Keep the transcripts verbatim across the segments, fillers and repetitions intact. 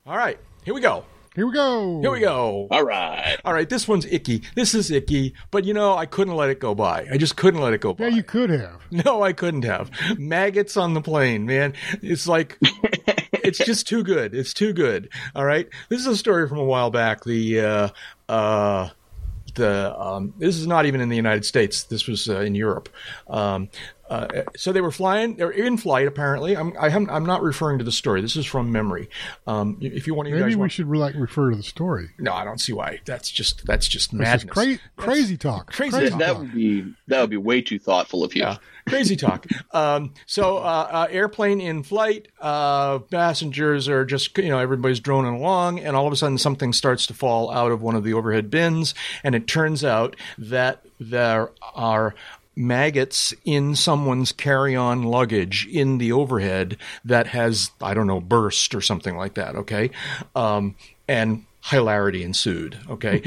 All right, here we go. Here we go. Here we go. All right. All right, this one's icky. This is icky, but you know, I couldn't let it go by. I just couldn't let it go by. Yeah, you could have. No, I couldn't have. Maggots on the plane, man. It's like, it's just too good. It's too good. All right. This is a story from a while back. The, uh, uh, the, um, this is not even in the United States. This was uh, in Europe. Um, Uh, so they were flying. They're in flight, apparently. I'm, I haven't, I'm not referring to the story. This is from memory. Um, if you want to, maybe guys we want, should like refer to the story. No, I don't see why. That's just that's just This madness. is cra- crazy talk. Crazy crazy talk. That would be that would be way too thoughtful of you. Yeah, crazy talk. Um, so uh, uh, airplane in flight. Uh, passengers are just, you know, everybody's droning along, and all of a sudden something starts to fall out of one of the overhead bins, and it turns out that there are maggots in someone's carry-on luggage in the overhead that has, I don't know, burst or something like that, okay? Um, and hilarity ensued, okay?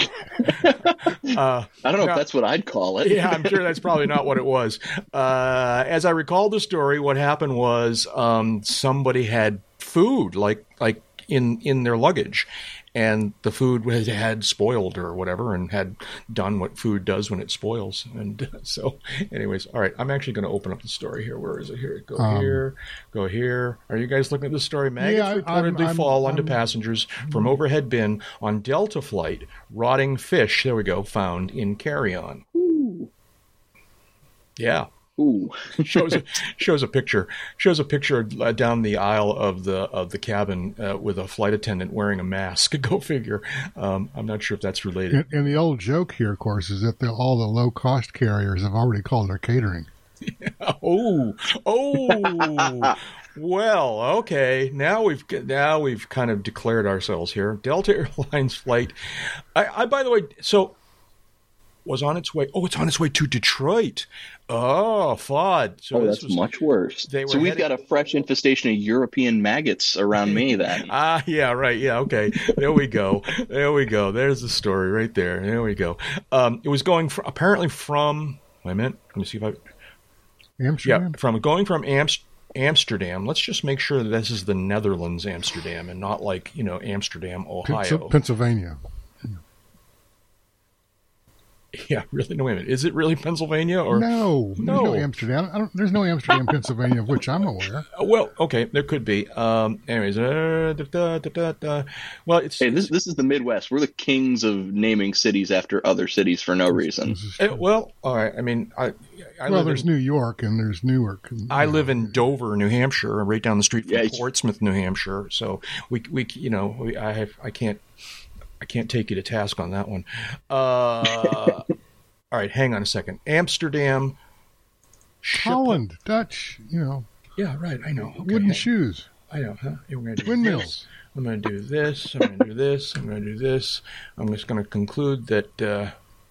uh, I don't know now, if that's what I'd call it. Yeah, I'm sure that's probably not what it was. Uh, as I recall the story, what happened was um, somebody had food, like like in, in their luggage, and the food had, had spoiled or whatever, and had done what food does when it spoils. And so, anyways, all right, I'm actually going to open up the story here. Where is it? Here, go um, here, go here. Are you guys looking at this story? Maggots yeah, reportedly I'm, I'm, fall I'm, onto I'm, passengers from overhead bin on Delta flight. Rotting fish, there we go, found in carry-on. Ooh. Yeah. Ooh. shows a shows a picture shows a picture uh, down the aisle of the of the cabin uh, with a flight attendant wearing a mask. Go figure. Um, I'm not sure if that's related. And, and the old joke here, of course, is that the, all the low cost carriers have already called their catering. oh, oh. Well, okay. Now we've now we've kind of declared ourselves here. Delta Airlines flight. I, I by the way, so was on its way. Oh, it's on its way to Detroit. Oh, F O D. So oh, this that's was, much worse. So we've heading... got a fresh infestation of European maggots around me then. Ah, yeah, right. Yeah, okay. There we go. There we go. There's the story right there. There we go. Um, it was going from, apparently from, wait a minute. Let me see if I... Amsterdam? Yeah, from going from Amsterdam. Amsterdam. Let's just make sure that this is the Netherlands, Amsterdam, and not like, you know, Amsterdam, Ohio. Pennsylvania. Yeah, really? No, wait a minute. Is it really Pennsylvania? Or no, no, there's no Amsterdam. I don't, there's no Amsterdam, Pennsylvania, of which I'm aware. Uh, well, okay, there could be. Um, anyways, uh, da, da, da, da, da. well, it's hey, this this is the Midwest. We're the kings of naming cities after other cities for no reason. Uh, well, all right. I mean, I, I well, live there's in, New York and there's Newark. And, I know. live in Dover, New Hampshire, right down the street from yeah, Portsmouth, New Hampshire. So we we you know we, I have I can't I can't take you to task on that one. Uh, all right, hang on a second. Amsterdam, Holland, Ship- Dutch, you know. Yeah, right. I know. Okay, wooden hey. shoes. I know. Huh? We're gonna do Windmills. This. I'm going to do this. I'm going to do this. I'm going to do this. I'm just going to conclude that. Uh,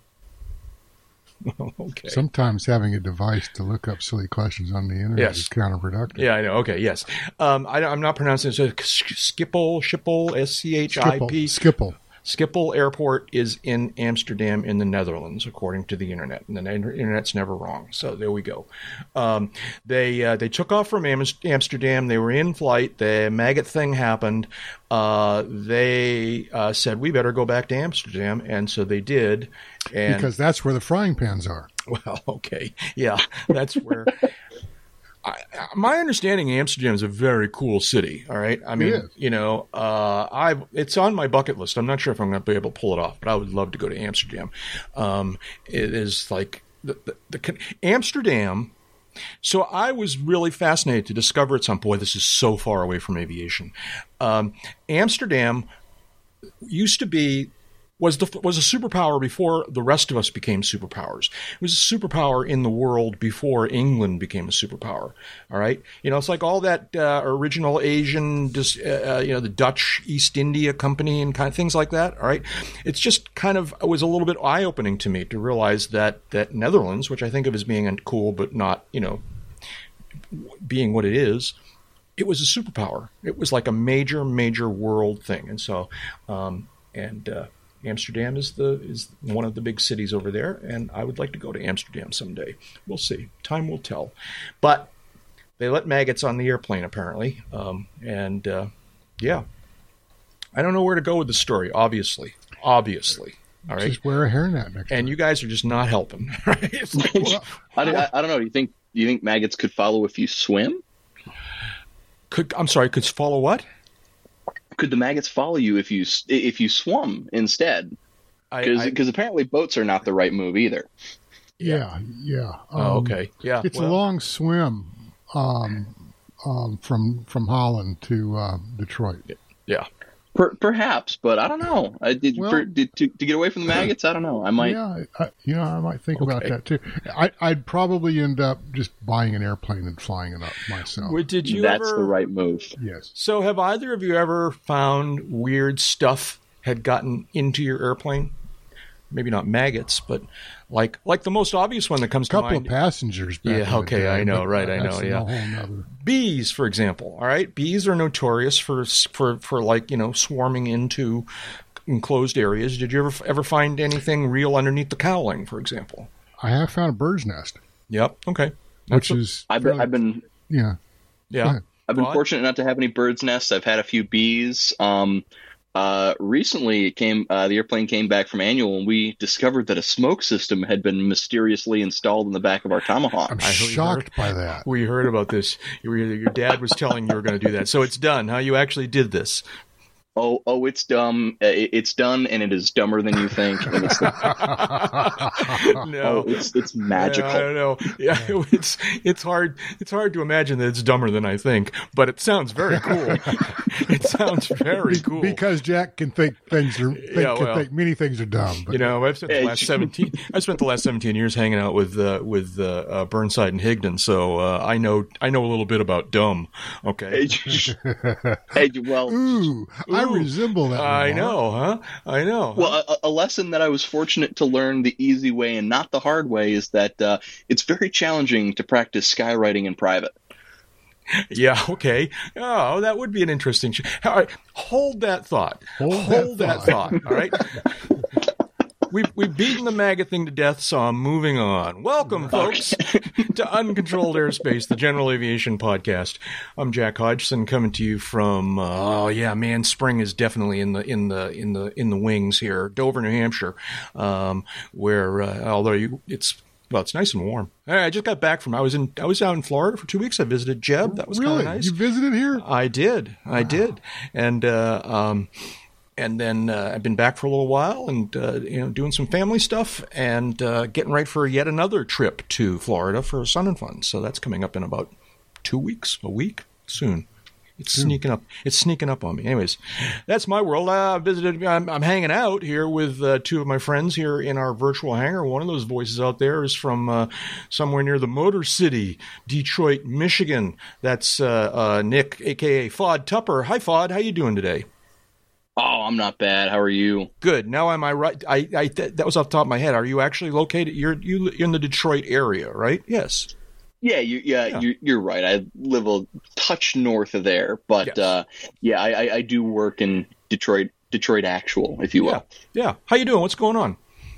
okay. Sometimes having a device to look up silly questions on the internet yes. is counterproductive. Yeah, I know. Okay, yes. Um, I, I'm not pronouncing it. So Schiphol, Schiphol, S C H I P. Schiphol. Schiphol Airport is in Amsterdam in the Netherlands, according to the internet. And the internet's never wrong. So there we go. Um, they uh, they took off from Amsterdam. They were in flight. The maggot thing happened. Uh, they uh, said, we better go back to Amsterdam. And so they did. And, because that's where the frying pans are. Well, okay. Yeah, that's where... I, my understanding, Amsterdam is a very cool city. All right, I mean, you know, uh, I it's on my bucket list. I'm not sure if I'm going to be able to pull it off, but I would love to go to Amsterdam. Um, it is like the, the, the Amsterdam. So I was really fascinated to discover at some point. This is so far away from aviation. Um, Amsterdam used to be. Was the was a superpower before the rest of us became superpowers. It was a superpower in the world before England became a superpower. All right, you know, it's like all that uh, original Asian, uh, you know, the Dutch East India Company and kind of things like that. All right, it's just kind of it was a little bit eye opening to me to realize that that Netherlands, which I think of as being cool but not, you know, being what it is, it was a superpower. It was like a major major world thing, and so um, and. Uh, Amsterdam is the is one of the big cities over there, and I would like to go to Amsterdam someday. We'll see. Time will tell. But they let maggots on the airplane, apparently. Um, and, uh, yeah. I don't know where to go with the story. Obviously, obviously. All right. Just wear a hairnet next And time. you guys are just not helping. Right? It's like, well, I, I, I don't know. Do you think do you think maggots could follow if you swim? could I'm sorry. Could follow what? Could the maggots follow you if you if you swum instead? Because apparently boats are not the right move either. Yeah, yeah. Um, Oh, okay. Yeah. It's well, a long swim um, um, from from Holland to uh, Detroit. Yeah. Per, perhaps, but I don't know. I did, Well- for, did to, to get away from the maggots. I don't know. I might. Yeah, I, you know, I might think about Okay. that too. I, I'd probably end up just buying an airplane and flying it up myself. Well, Did you That's ever? the right move. Yes. So, have either of you ever found weird stuff had gotten into your airplane? Maybe not maggots, but like like the most obvious one that comes A couple to of mind. passengers. Back Yeah, in the okay, day, I know, but right, I that's know, a yeah. whole nother- Bees, for example. All right, bees are notorious for for for like you know swarming into enclosed areas. Did you ever ever find anything real underneath the cowling, for example? I have found a bird's nest, Yep. Okay. which That's a- is I've been, fairly- I've been yeah. yeah. Go ahead. I've been Go on. fortunate not to have any birds' nests. I've had a few bees. Um, uh, recently, it came uh, the airplane came back from annual, and we discovered that a smoke system had been mysteriously installed in the back of our Tomahawk. I'm I heard- shocked by that. We heard about this. Your, your dad was telling you were going to do that, so it's done. Huh? You actually did this. Oh, oh, it's dumb. Uh, it- It's done, and it is dumber than you think. And it's, No. oh, it's it's magical. Yeah, I don't know. Yeah, it's it's hard. It's hard to imagine that it's dumber than I think, but it sounds very cool. It sounds very cool. Because Jack can think things are think, Yeah, can well. think many things are dumb. But You know, I've spent the Hey, last seventeen. I spent the last seventeen years hanging out with uh, with uh, uh, Burnside and Higdon, so uh, I know I know a little bit about dumb. Okay, Hey, well, ooh, I Ooh, resemble that. I remark. know, huh? I know. Well, a, a lesson that I was fortunate to learn the easy way and not the hard way is that uh, it's very challenging to practice skywriting in private. Yeah, okay. Oh, that would be an interesting. Sh- all right, hold that thought. Hold that that thought. All right. We've, we've beaten the maggot thing to death, so I'm moving on. Welcome, folks, to Uncontrolled Airspace, the General Aviation Podcast. I'm Jack Hodgson, coming to you from. Uh, oh yeah, man, spring is definitely in the in the in the in the wings here, Dover, New Hampshire, um, where uh, although you, it's. Well, it's nice and warm. I just got back from. I was in. I was out in Florida for two weeks. I visited Jeb. That was kind Really? of nice. You visited here? I did. I did. And uh, um, and then uh, I've been back for a little while, and uh, you know, doing some family stuff, and uh, getting ready for yet another trip to Florida for Sun and Fun. So that's coming up in about two weeks, a week soon. It's sneaking up. It's sneaking up on me. Anyways, that's my world. I visited. I'm, I'm hanging out here with uh, two of my friends here in our virtual hangar. One of those voices out there is from uh, somewhere near the Motor City, Detroit, Michigan. That's uh, uh, Nick, aka Fod Tupper. Hi, Fod. How you doing today? Oh, I'm not bad. How are you? Good. Now, am I right? I, I th- that was off the top of my head. Are you actually located? You're you you're in the Detroit area, right? Yes. Yeah, you, yeah, Yeah. You're, you're right. I live a touch north of there, but Yes. uh, yeah, I, I, I do work in Detroit, Detroit actual, if you Yeah. will. Yeah. How you doing? What's going on?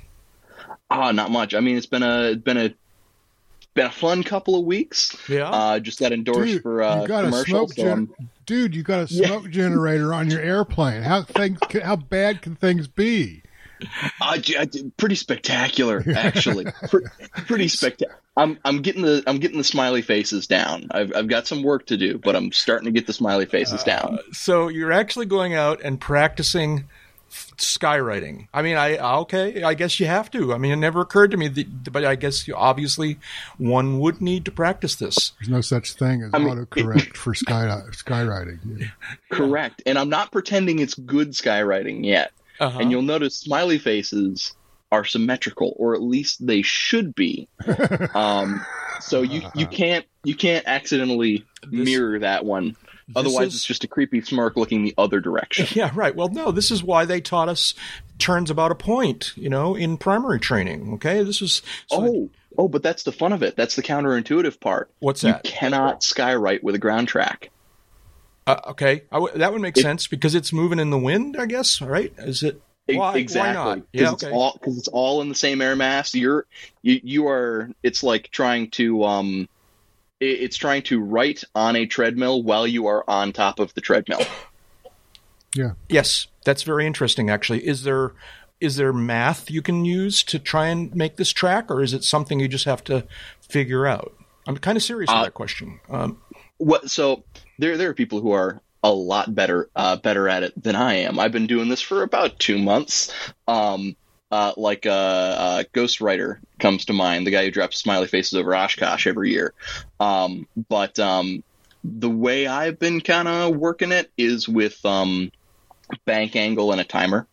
Ah, not much. I mean, it's been a, it's been a, been a fun couple of weeks. Yeah. Uh, just got endorsed Dude, for uh, you got a commercial. smoke So I'm- gen- Dude, you got a Yeah. smoke generator on your airplane. How things? How bad can things be? Uh, j- uh, pretty spectacular, actually. Pre- pretty spectacular. I'm I'm getting the I'm getting the smiley faces down. I've I've got some work to do, but I'm starting to get the smiley faces down. So you're actually going out and practicing f- skywriting. I mean, I okay, I guess you have to. I mean, it never occurred to me, that, but I guess you, obviously one would need to practice this. There's no such thing as I mean- autocorrect for sky skywriting. Correct. And I'm not pretending it's good skywriting yet. Uh-huh. And you'll notice smiley faces are symmetrical, or at least they should be. Um, so you, you can't you can't accidentally This- mirror that one. Otherwise, is- it's just a creepy smirk looking the other direction. Yeah, right. Well, no, this is why they taught us turns about a point, you know, in primary training. Okay, this is so Oh, oh, but that's the fun of it. That's the counterintuitive part. what's You that? cannot skywrite with a ground track. Uh, okay, I w- that would make It- sense because it's moving in the wind. I guess, right? Is it? E- Why? exactly. Why not? Because Yeah, it's okay. all because it's all in the same air mass. You're you you are. It's like trying to um, it, it's trying to write on a treadmill while you are on top of the treadmill. Yeah. Yes, that's very interesting, actually. Is there is there math you can use to try and make this track, or is it something you just have to figure out? I'm kind of serious uh, with that question. Um, what, so there there are people who are a lot better uh, better at it than I am. I've been doing this for about two months. Um, uh, like uh, uh, Ghostwriter comes to mind, the guy who drops smiley faces over Oshkosh every year. Um, but um, the way I've been kind of working it is with um, bank angle and a timer.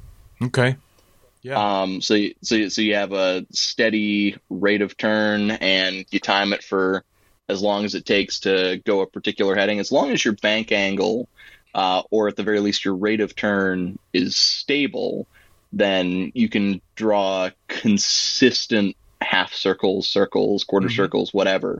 Okay. Yeah. Um, so, so, so you have a steady rate of turn, and you time it for as long as it takes to go a particular heading. As long as your bank angle, uh, or at the very least your rate of turn, is stable, then you can draw consistent half circles, circles, quarter mm-hmm. circles, whatever.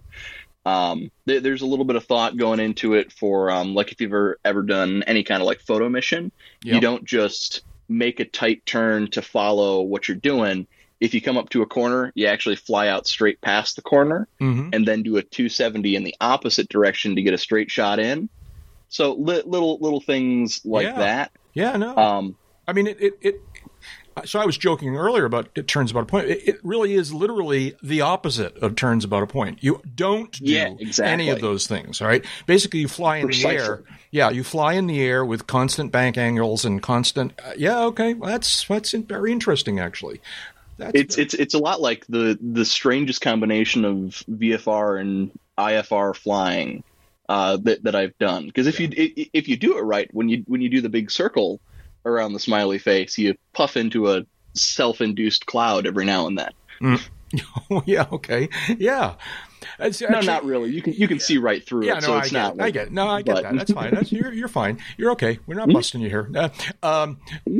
Um, th- there's a little bit of thought going into it for, um, like if you've ever, ever done any kind of like photo mission, yep. you don't just make a tight turn to follow what you're doing. If you come up to a corner, you actually fly out straight past the corner mm-hmm. and then do a two seventy in the opposite direction to get a straight shot in. So li- little little things like yeah. that. Yeah, no. Um, I mean, it, it, it. So I was joking earlier about it turns about a point. It, it really is literally the opposite of turns about a point. You don't do yeah, exactly. any of those things, all right? Basically, you fly in Precisely. the air. Yeah, you fly in the air with constant bank angles and constant. Uh, yeah, okay, well, that's that's very interesting, actually. That's it's it's it's a lot like the the strangest combination of V F R and I F R flying uh, that that I've done. Because if yeah. you if you do it right, when you when you do the big circle around the smiley face, you puff into a self-induced cloud every now and then. Mm. Oh, yeah. Okay. Yeah. Actually, no, not really. You can you can yeah. see right through yeah, it. No, so I it's get not. It. Like, I get it. No, I get but... that. That's fine. That's, you're you're fine. You're okay. We're not busting you here. Uh, um,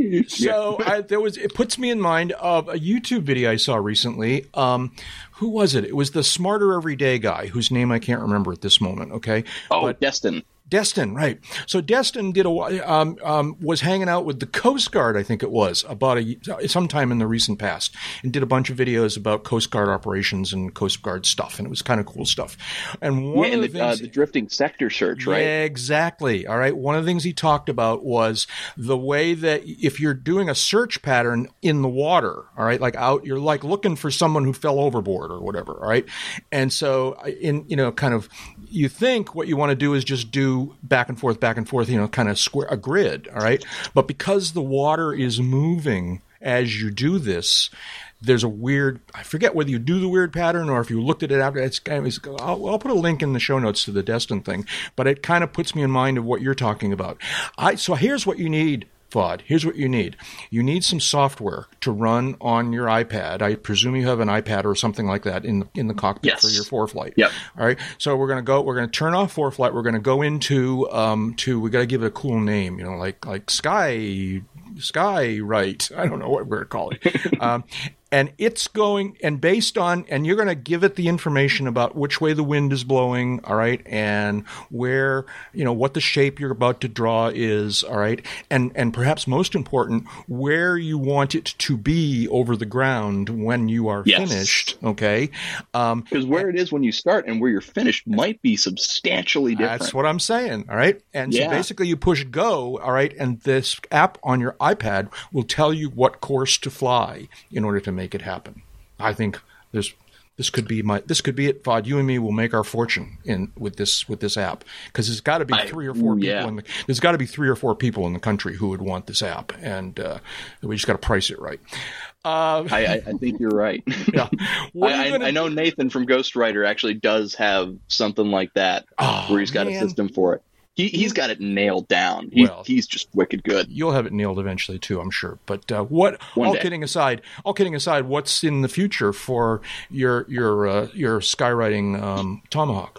so I, there was. It puts me in mind of a YouTube video I saw recently. Um, who was it? It was the Smarter Everyday guy whose name I can't remember at this moment. Okay. Oh, but, Destin. Destin, right. So Destin did a um, um, was hanging out with the Coast Guard, I think it was, about a sometime in the recent past, and did a bunch of videos about Coast Guard operations and Coast Guard stuff, and it was kind of cool stuff. And one yeah, of and the, the, things, uh, the drifting sector search, right? Yeah, exactly. All right. One of the things he talked about was the way that if you're doing a search pattern in the water, all right, like out, you're like looking for someone who fell overboard or whatever, all right. And so, in you know, kind of, you think what you want to do is just do back and forth, back and forth, you know, kind of square a grid, all right? But because the water is moving as you do this, there's a weird, I forget whether you do the weird pattern or if you looked at it after, it's kind of, it's, I'll, I'll put a link in the show notes to the Destin thing, but it kind of puts me in mind of what you're talking about. I So here's what you need, Fuad. Here's what you need. You need some software to run on your iPad. I presume you have an iPad or something like that in the, in the cockpit yes. for your ForeFlight. Yep. All right. So we're going to go, we're going to turn off ForeFlight. We're going to go into, um, to, we got to give it a cool name, you know, like, like Sky, Sky, right. I don't know what we're going to call it. um, And it's going, and based on, and you're going to give it the information about which way the wind is blowing, all right, and where, you know, what the shape you're about to draw is, all right, and and perhaps most important, where you want it to be over the ground when you are yes. finished, okay? Um, because where and, it is when you start and where you're finished might be substantially different. That's what I'm saying, all right? And yeah. so basically you push go, all right, and this app on your iPad will tell you what course to fly in order to make it happen. I think there's this could be my this could be it, Fuad. You and me will make our fortune in with this with this app, because there's got to be I, three or four ooh, people yeah. in the there's got to be three or four people in the country who would want this app, and uh, we just got to price it right. Uh, I, I think you're right. Yeah. I, I, I know Nathan from Ghostwriter actually does have something like that, oh, where he's got man. a system for it. He, he's got it nailed down. He, well, he's just wicked good. You'll have it nailed eventually too, I'm sure. But uh, what? One all day. kidding aside, all kidding aside, what's in the future for your your uh, your skywriting um, Tomahawk?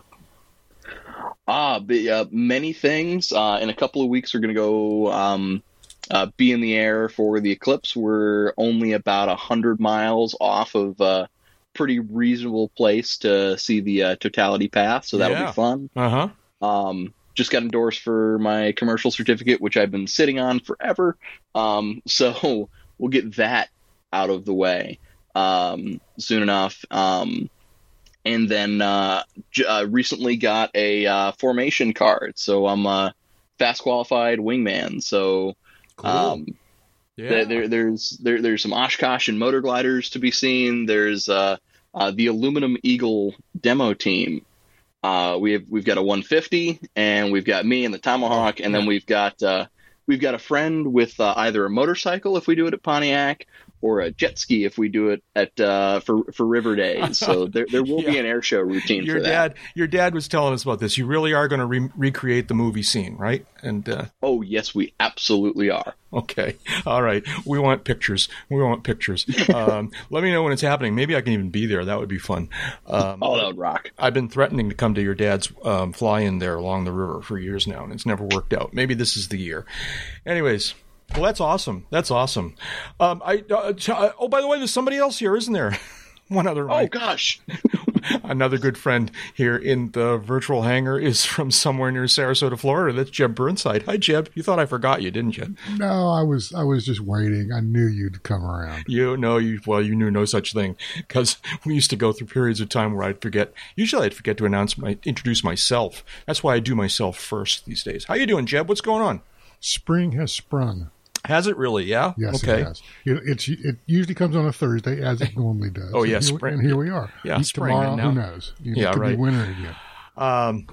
Ah, but, uh, many things. Uh, in a couple of weeks, we're going to go um, uh, be in the air for the eclipse. We're only about a hundred miles off of a pretty reasonable place to see the uh, totality path, so that'll yeah. be fun. Uh huh. Um, just got endorsed for my commercial certificate, which I've been sitting on forever. Um, so we'll get that out of the way um, soon enough. Um, and then uh, j- uh, recently got a uh, formation card. So I'm uh, fast qualified wingman. So, Cool. um, Yeah. there, there's there, there's some Oshkosh and motor gliders to be seen. There's uh, uh, the Aluminum Eagle demo team. Uh, we have we've got a one fifty, and we've got me and the Tomahawk, and then we've got uh, we've got a friend with uh, either a motorcycle if we do it at Pontiac, or a jet ski if we do it at uh, for for River Days. So there there will Yeah. be an air show routine Your for that. dad, your dad was telling us about this. You really are going to re- recreate the movie scene, right? And uh, Oh yes, we absolutely are. okay, all right. We want pictures. We want pictures. Um, let me know when it's happening. Maybe I can even be there. That would be fun. Um, Oh, that would rock. I've been threatening to come to your dad's um, fly-in there along the river for years now, and it's never worked out. Maybe this is the year. Anyways, well, that's awesome. That's awesome. Um, I uh, ch- uh, oh, by the way, there's somebody else here, isn't there? One other. Oh gosh. Another good friend here in the virtual hangar is from somewhere near Sarasota, Florida. That's Jeb Burnside. Hi, Jeb. You thought I forgot you, didn't you? No, I was I was just waiting. I knew you'd come around. You know, you well, you knew no such thing because we used to go through periods of time where I'd forget. Usually, I'd forget to announce my introduce myself. That's why I do myself first these days. How you doing, Jeb? What's going on? Spring has sprung. Has it really? Yeah. Yes, Okay. it has. It, it's, it usually comes on a Thursday, as it normally does. Oh, yeah, and here, spring. and here we are. Yeah, spring, Tomorrow, and now- who knows? You Yeah, could right. be winter again. Um,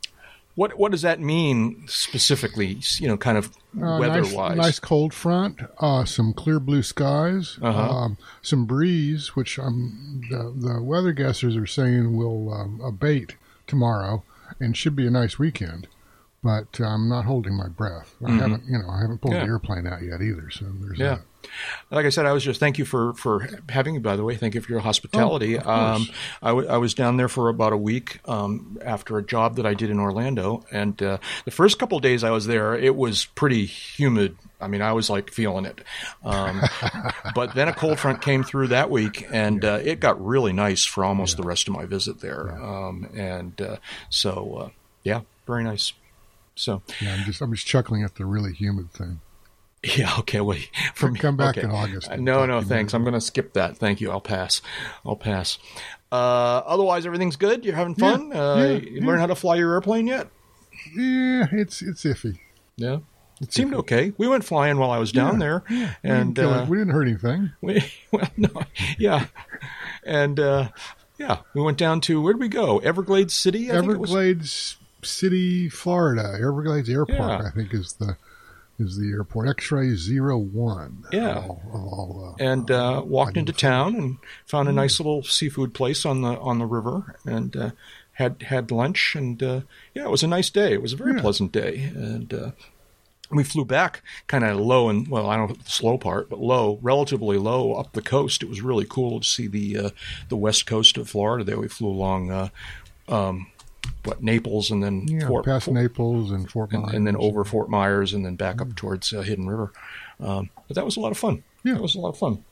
what what does that mean specifically? You know, kind of Uh, weather-wise. nice, nice cold front, uh, some clear blue skies, Uh-huh. um, some breeze, which um, the, the weather guessers are saying will um, abate tomorrow and should be a nice weekend. But I'm not holding my breath. I Mhm. haven't, you know, I haven't pulled Yeah. the airplane out yet either. So there's Yeah. that. Like I said, I was just thank you for, for having me, by the way. Thank you for your hospitality. Oh, of course. um, I, w- I was down there for about a week um, after a job that I did in Orlando. And uh, the first couple of days I was there, it was pretty humid. I mean, I was like feeling it. Um, but then a cold front came through that week, and uh, it got really nice for almost the rest of my visit there. Um, and uh, so, uh, yeah, very nice. So, Yeah, I'm just I'm just chuckling at the really humid thing. yeah, okay, wait. From Come back okay. in August. Uh, and No, talk no, to you thanks. about I'm going to skip that. Thank you. I'll pass. I'll pass. Uh, otherwise, everything's good. You're having fun. Yeah, uh, yeah, you yeah. learn how to fly your airplane yet? it. Yeah, it's it's iffy. Yeah, it seemed okay. We went flying while I was down Yeah, there, yeah. We and didn't kill uh, it. we didn't hurt anything. we well, no, yeah, and uh, yeah, we went down to where did we go? Everglades City. I think it was. Everglades City, Florida. Everglades Airport, Yeah. I think, is the is the airport. X-ray zero one. Yeah. Of all, of all, uh, And uh, walked into town and found a Mm. nice little seafood place on the on the river, and uh, had had lunch. And uh, yeah, it was a nice day. It was a very Yeah. pleasant day. And uh, we flew back kind of low and well, I don't know the slow part, but low, relatively low up the coast. It was really cool to see the uh, the west coast of Florida. There, we flew along. Uh, um, what Naples and then yeah, Fort, past Fort- Naples and Fort and, Myers. and then over Fort Myers and then back up towards uh, Hidden River. Um, but that was a lot of fun. Yeah. That was a lot of fun.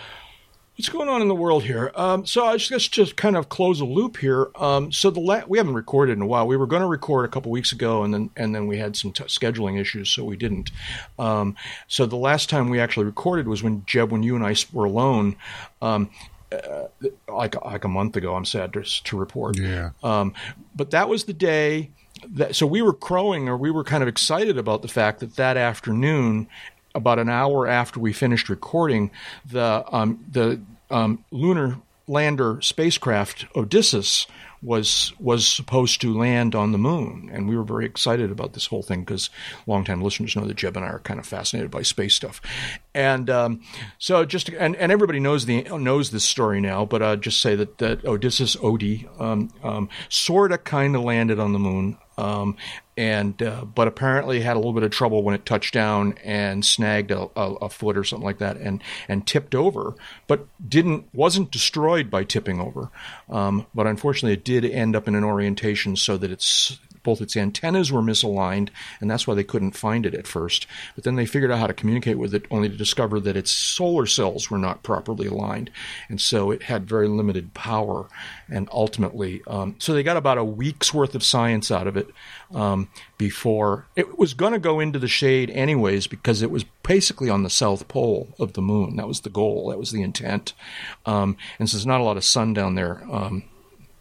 What's going on in the world here? Um, so I just guess just kind of close a loop here. Um, so the la- we haven't recorded in a while. We were going to record a couple weeks ago, and then and then we had some t- scheduling issues, so we didn't. Um, so the last time we actually recorded was when Jeb, when you and I were alone. Um, Uh, like like a month ago, I'm sad to, to report. Yeah. Um, but that was the day that, so we were crowing, or we were kind of excited about the fact that that afternoon, about an hour after we finished recording, the um, the um, lunar lander spacecraft Odysseus was was supposed to land on the moon, and we were very excited about this whole thing because longtime listeners know that Jeb and I are kind of fascinated by space stuff, and um, so just and, and everybody knows the knows this story now, but uh, just say that that Odysseus Odie um, um, sort of kind of landed on the moon. Um, and uh, but apparently had a little bit of trouble when it touched down and snagged a, a, a foot or something like that, and and tipped over, but didn't wasn't destroyed by tipping over. Um, but unfortunately, it did end up in an orientation so that it's both its antennas were misaligned, and that's why they couldn't find it at first. But then they figured out how to communicate with it, only to discover that its solar cells were not properly aligned, and so it had very limited power. And ultimately, um, so they got about a week's worth of science out of it um, before it was going to go into the shade anyways, because it was basically on the south pole of the moon. That was the goal. That was the intent. Um, and so there's not a lot of sun down there. Um,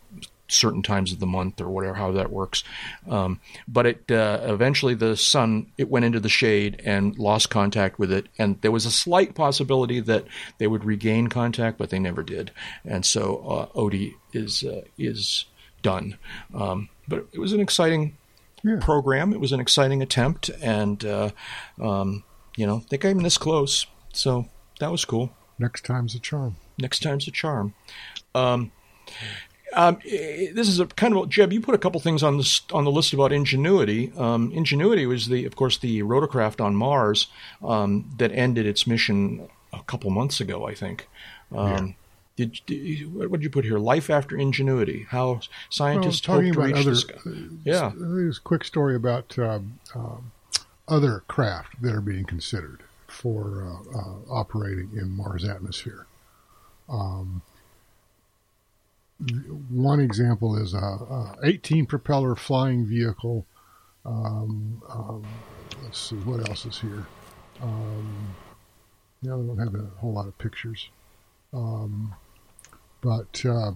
certain times of the month or whatever, how that works. Um, but it uh, eventually the sun, it went into the shade and lost contact with it. And there was a slight possibility that they would regain contact, but they never did. And so uh, Odie is uh, is done. Um, but it was an exciting yeah. program. It was an exciting attempt. And, uh, um, you know, they came this close. So that was cool. Next time's a charm. Next time's a charm. Um, um, this is a kind of Jeb. You put a couple things on the on the list about Ingenuity. Um, Ingenuity was the, of course, the rotorcraft on Mars um, that ended its mission a couple months ago, I think. Um, yeah. Did, did what did you put here? Life after Ingenuity. How scientists well, hope to reach other, the sky. Yeah, there's a quick story about uh, uh, other craft that are being considered for uh, uh, operating in Mars atmosphere. Um, one example is a, a eighteen propeller flying vehicle. Um, um, let's see what else is here. Um, yeah, I don't have a whole lot of pictures, um, but uh,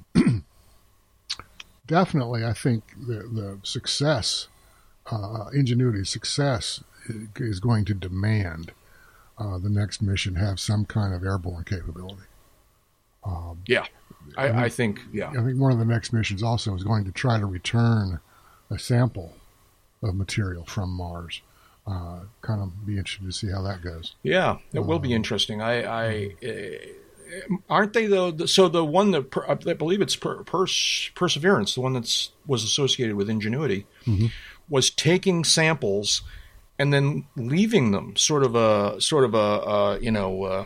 definitely, I think the the success, uh, Ingenuity's success, is going to demand uh, the next mission have some kind of airborne capability. Um, yeah, I, I, think, I think, yeah. I think one of the next missions also is going to try to return a sample of material from Mars. Uh, kind of be interested to see how that goes. Yeah, it um, will be interesting. I, I uh, aren't they though? So the one that per, I believe it's per, Pers, Perseverance, the one that's was associated with Ingenuity, mm-hmm. was taking samples and then leaving them, sort of a sort of a uh, you know. Uh,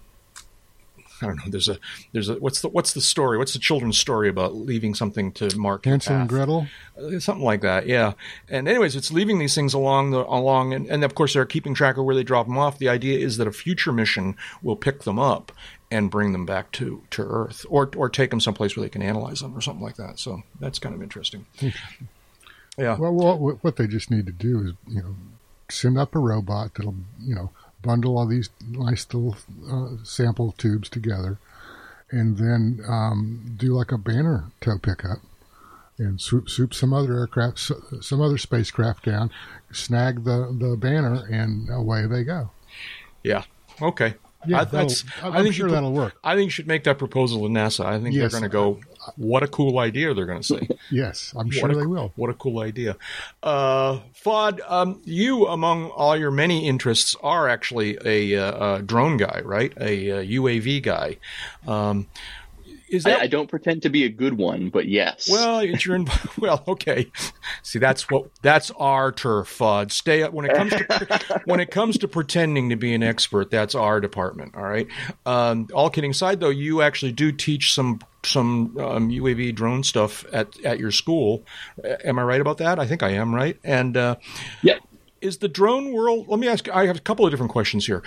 I don't know. There's a there's a what's the what's the story? What's the children's story about leaving something to mark Hansel and Gretel? Uh, something like that, yeah. And anyways, it's leaving these things along the along, and, and of course they're keeping track of where they drop them off. The idea is that a future mission will pick them up and bring them back to, to Earth, or or take them someplace where they can analyze them or something like that. So that's kind of interesting. Interesting. Yeah. Well, what what they just need to do is you know send up a robot that'll you know. bundle all these nice little uh, sample tubes together, and then um, do like a banner tow pickup, and swoop, swoop some other aircraft, some other spacecraft down, snag the, the banner, and away they go. Yeah. Okay. Yeah, I, that's. I'm I think sure you, that'll work. I think you should make that proposal to NASA. I think yes. they're going to go. What a cool idea! They're going to say. Yes, I'm sure a, they will. What a cool idea, uh, Fuad. Um, you, among all your many interests, are actually a, a, a drone guy, right? A, a U A V guy. Um, Is that... I, I don't pretend to be a good one, but yes. Well, it's your well, okay. See, that's what that's our turf, Fudd. Stay up when it comes to when it comes to pretending to be an expert. That's our department. All right. Um, all kidding aside, though, you actually do teach some some um, U A V drone stuff at at your school. Am I right about that? I think I am, right? And uh, yeah, is the drone world? Let me ask. I have a couple of different questions here.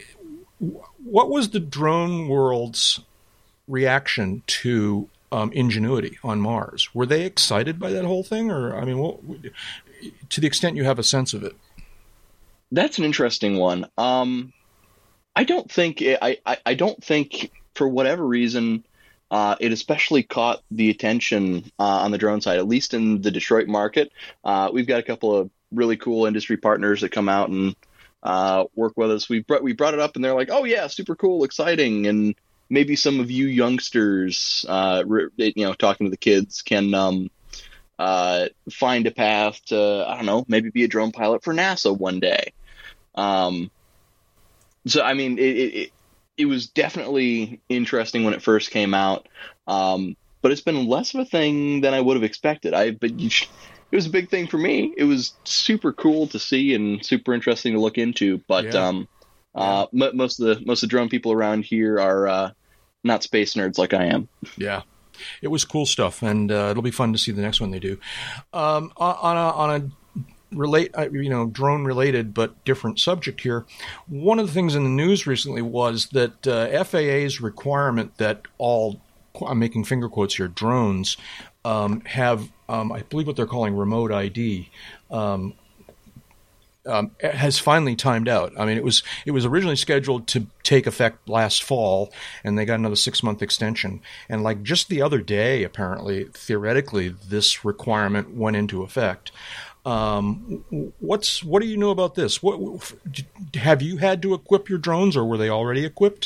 What was the drone world's reaction to um, Ingenuity on Mars? Were they excited by that whole thing, or I mean, what, to the extent you have a sense of it? That's an interesting one. Um, I don't think it, I, I I don't think for whatever reason uh, it especially caught the attention uh, on the drone side, at least in the Detroit market. Uh, we've got a couple of really cool industry partners that come out and uh, work with us. We brought we brought it up, and they're like, "Oh yeah, super cool, exciting," and maybe some of you youngsters, uh, you know, talking to the kids can um, uh, find a path to, I don't know, maybe be a drone pilot for NASA one day. Um, so, I mean, it, it, it was definitely interesting when it first came out, um, but it's been less of a thing than I would have expected. I, but you, it was a big thing for me. It was super cool to see and super interesting to look into. But yeah. um, uh, yeah. m- most of the most of the drone people around here are uh, not space nerds like I am. Yeah. It was cool stuff, and uh, it'll be fun to see the next one they do. Um, on a, on a relate, you know, drone related but different subject here. One of the things in the news recently was that uh, F A A's requirement that all, I'm making finger quotes here, drones um, have, um, I believe what they're calling remote I D. Um, um, has finally timed out. I mean, it was it was originally scheduled to take effect last fall, and they got another six month extension. And like just the other day, apparently, theoretically, this requirement went into effect. Um, what's what do you know about this? What have you had to equip your drones, or were they already equipped?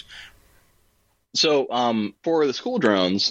So um, for the school drones,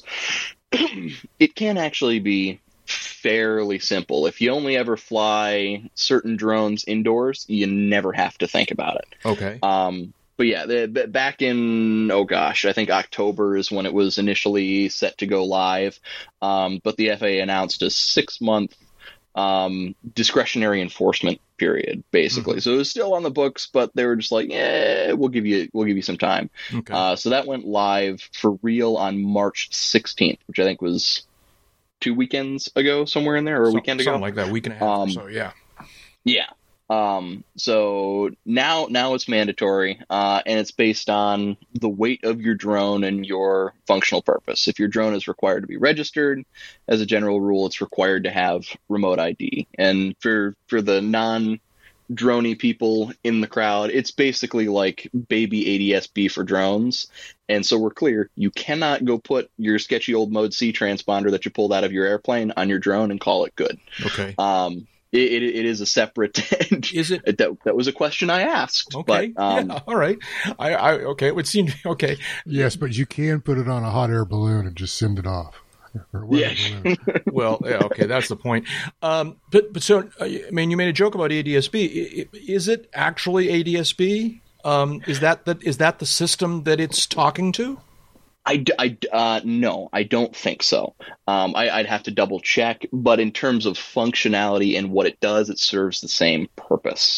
it can actually be fairly simple. If you only ever fly certain drones indoors, you never have to think about it. Okay. Um, but yeah, the, the, back in, oh gosh, I think October is when it was initially set to go live. Um, but the F A A announced a six month um, discretionary enforcement period, basically. Mm-hmm. So it was still on the books, but they were just like, yeah, we'll give you, we'll give you some time. Okay. Uh, so that went live for real on March sixteenth, which I think was two weekends ago, somewhere in there, or a so, weekend ago, something like that, week and a half. Um, or so yeah, yeah. Um, so now, now it's mandatory, uh, and it's based on the weight of your drone and your functional purpose. If your drone is required to be registered, as a general rule, it's required to have remote I D. And for for the non droney people in the crowd, it's basically like baby A D S B for drones. And so we're clear, you cannot go put your sketchy old Mode C transponder that you pulled out of your airplane on your drone and call it good. Okay. Um, it, it, it is a separate. Is it? That, that was a question I asked. Okay. But, um, yeah, all right. I, I, okay. It would seem, okay. Yes, but you can put it on a hot air balloon and just send it off. Yeah. Well, yeah, okay, that's the point. Um, but but so I mean, you made a joke about A D S B. Is it actually A D S B? Um, is that the is that the system that it's talking to? I, I uh, no, I don't think so. Um, I, I'd have to double check. But in terms of functionality and what it does, it serves the same purpose.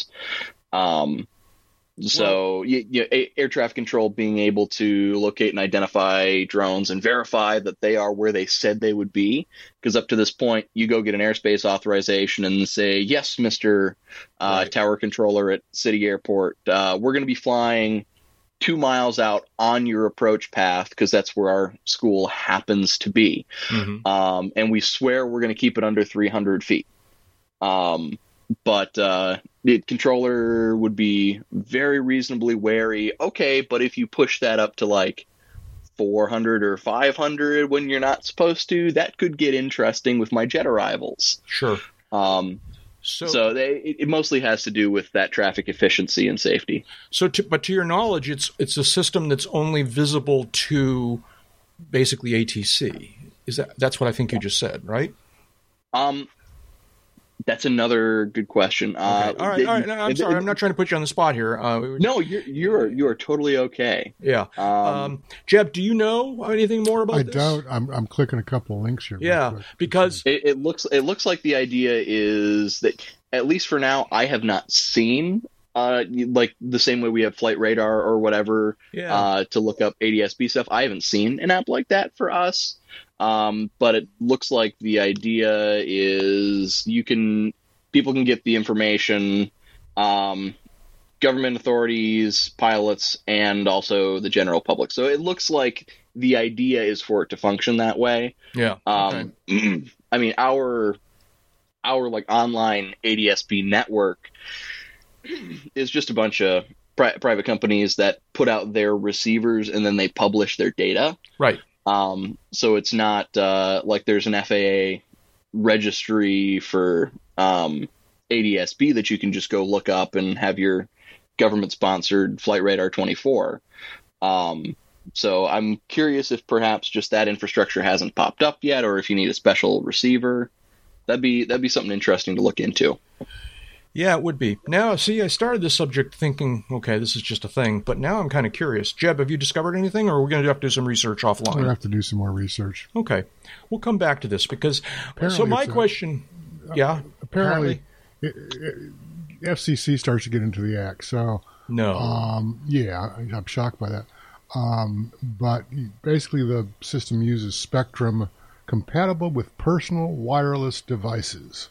Um, So well, you, you, air traffic control being able to locate and identify drones and verify that they are where they said they would be. Because up to this point, you go get an airspace authorization and say, yes, Mister Uh, right. Tower controller at City Airport, uh, we're going to be flying two miles out on your approach path because that's where our school happens to be. Mm-hmm. Um, and we swear we're going to keep it under three hundred feet. Um, But uh, the controller would be very reasonably wary. Okay, but if you push that up to like four hundred or five hundred when you're not supposed to, that could get interesting with my jet arrivals. Sure. Um, so so they, it, it mostly has to do with that traffic efficiency and safety. So, to, but to your knowledge, it's it's a system that's only visible to basically A T C. Is that that's what I think you just said, right? Um. That's another good question. Okay. Uh, all right, all right. No, I'm it, sorry, it, I'm not trying to put you on the spot here. Uh, no, you're you're you're totally okay. Yeah. Um, um, Jeb, do you know anything more about I this? I don't. I'm I'm clicking a couple of links here. Yeah, because it, it looks it looks like the idea is that at least for now, I have not seen uh like the same way we have Flight Radar or whatever yeah. uh, to look up A D S B stuff. I haven't seen an app like that for us. Um, but it looks like the idea is you can, people can get the information, um, government authorities, pilots, and also the general public. So it looks like the idea is for it to function that way. Yeah. Um, okay. I mean, our, our like online A D S B network is just a bunch of pri- private companies that put out their receivers and then they publish their data. Right. Um, so it's not uh, like there's an F A A registry for um, A D S B that you can just go look up and have your government-sponsored Flight Radar twenty-four. Um, so I'm curious if perhaps just that infrastructure hasn't popped up yet, or if you need a special receiver. That'd be that'd be something interesting to look into. Yeah, it would be. Now, see, I started this subject thinking, okay, this is just a thing, but now I'm kind of curious. Jeb, have you discovered anything, or are we going to have to do some research offline? We're going to have to do some more research. Okay. We'll come back to this, because, apparently so my question, a, yeah. Apparently, apparently. It, it, F C C starts to get into the act, so. No. Um, yeah, I'm shocked by that. Um, but basically, the system uses spectrum compatible with personal wireless devices,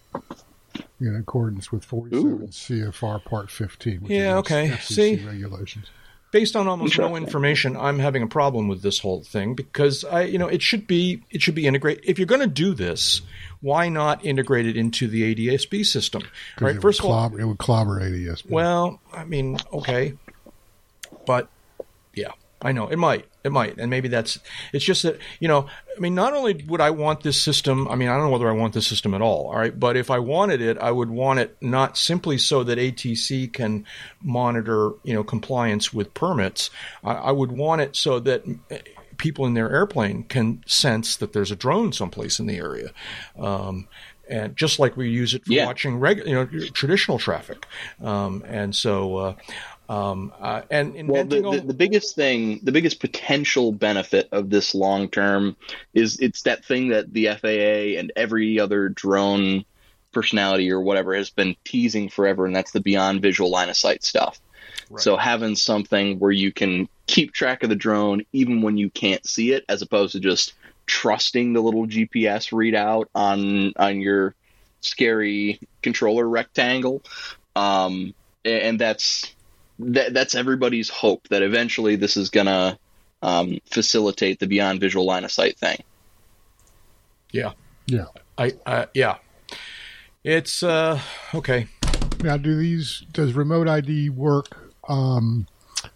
in accordance with forty-seven Ooh. C F R Part fifteen, which yeah, is okay. F C C See, regulations. based on almost no information, I'm having a problem with this whole thing because I, you know, it should be it should be integrated. If you're going to do this, why not integrate it into the A D S B system? Right. First of all, it would clobber A D S B. Well, I mean, okay, but yeah, I know it might. It might, and maybe that's. It's just that, you know, I mean, not only would I want this system. I mean, I don't know whether I want this system at all. All right, but if I wanted it, I would want it not simply so that A T C can monitor, you know, compliance with permits. I, I would want it so that people in their airplane can sense that there's a drone someplace in the area. Um, And just like we use it for yeah. watching regular, you know, traditional traffic, um, and so, uh, um, uh, and well, the, the, the biggest thing, the biggest potential benefit of this long term is it's that thing that the F A A and every other drone personality or whatever has been teasing forever, and that's the beyond visual line of sight stuff. Right. So having something where you can keep track of the drone even when you can't see it, as opposed to just trusting the little G P S readout on on your scary controller rectangle, um, and that's that, that's everybody's hope that eventually this is gonna um, facilitate the beyond visual line of sight thing. Yeah, yeah, I uh, yeah, it's uh, okay. Now, do these does remote I D work? Um,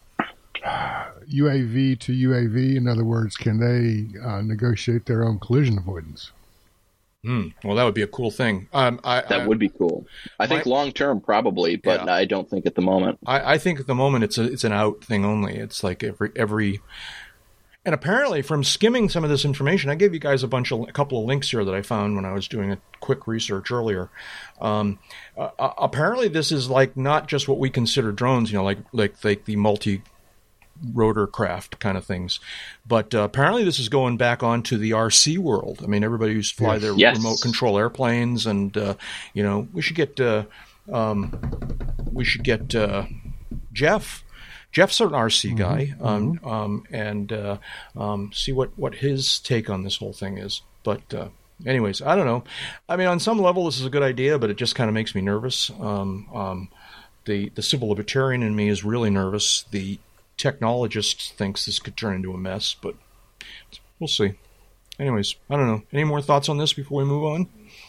U A V to U A V, in other words, can they uh, negotiate their own collision avoidance? Mm, well, that would be a cool thing. Um, I, that I, would be cool. I my, think long term probably, but yeah. I don't think at the moment. I, I think at the moment it's a it's an out thing only. It's like every every. And apparently, from skimming some of this information, I gave you guys a bunch of a couple of links here that I found when I was doing a quick research earlier. Um, uh, apparently, this is like not just what we consider drones, you know, like like like the multi rotor craft kind of things, but uh, apparently this is going back onto the R C world. I mean, everybody used to fly yes. their yes. remote control airplanes, and uh, you know, we should get uh, um, we should get uh, Jeff. Jeff's an R C guy, mm-hmm. um, um, and uh, um, see what, what his take on this whole thing is. But uh, anyways, I don't know. I mean, on some level, this is a good idea, but it just kind of makes me nervous. Um, um, the the civil libertarian in me is really nervous. The technologist thinks this could turn into a mess, but we'll see. Anyways, I don't know. Any more thoughts on this before we move on?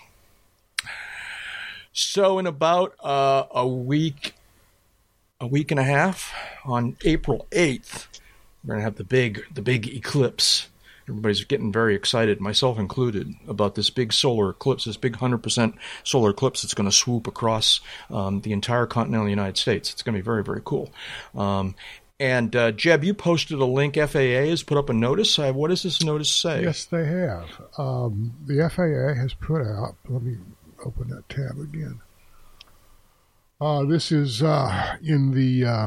So in about uh, a week, a week and a half, on April eighth, we're going to have the big, the big eclipse. Everybody's getting very excited, myself included, about this big solar eclipse, this big one hundred percent solar eclipse that's going to swoop across um, the entire continental United States. It's going to be very, very cool. Um, And, uh, Jeb, you posted a link. F A A has put up a notice. Uh, what does this notice say? Yes, they have. Um, the F A A has put out, let me open that tab again. Uh, this is uh, in the uh,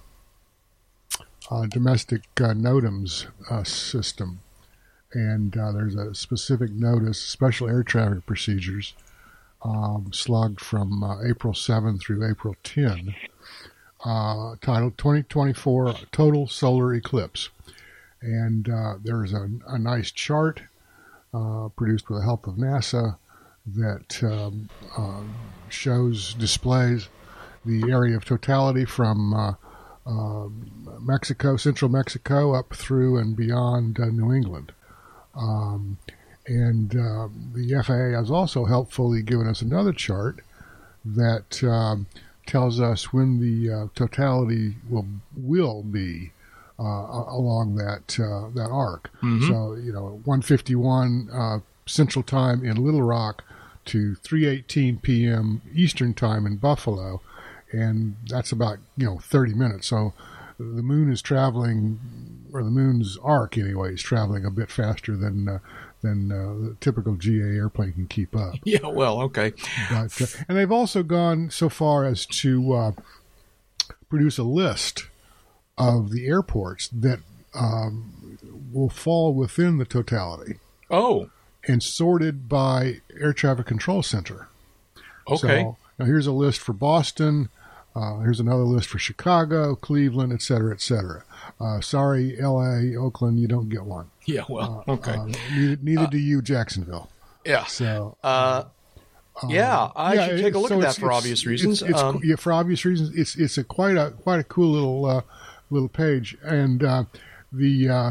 uh, domestic uh, NOTAMs uh, system. And uh, there's a specific notice, special air traffic procedures, um, slugged from uh, April seventh through April tenth. Uh, titled twenty twenty-four Total Solar Eclipse. And uh, there's a, a nice chart uh, produced with the help of NASA that um, uh, shows, displays the area of totality from uh, uh, Mexico, central Mexico, up through and beyond uh, New England. Um, and uh, the F A A has also helpfully given us another chart that um, tells us when the uh, totality will will be uh, along that uh, that arc. Mm-hmm. So, you know, one fifty-one uh, Central Time in Little Rock to three eighteen p.m. Eastern Time in Buffalo, and that's about, you know, thirty minutes. So the moon is traveling, or the moon's arc anyway, is traveling a bit faster than uh, than uh, the typical G A airplane can keep up. Yeah, well, okay. But, uh, and they've also gone so far as to uh, produce a list of the airports that um, will fall within the totality. Oh. And sorted by Air Traffic Control Center. Okay. So, now here's a list for Boston. Uh, here's another list for Chicago, Cleveland, et cetera, et cetera. Uh, sorry, L A, Oakland, you don't get one. Yeah, well, uh, okay. Uh, neither neither uh, do you, Jacksonville. Yeah. So, uh, uh, yeah, I yeah, should take a look so at that for obvious reasons. It's, it's, um, yeah, for obvious reasons, it's it's a quite a quite a cool little uh, little page, and uh, the uh,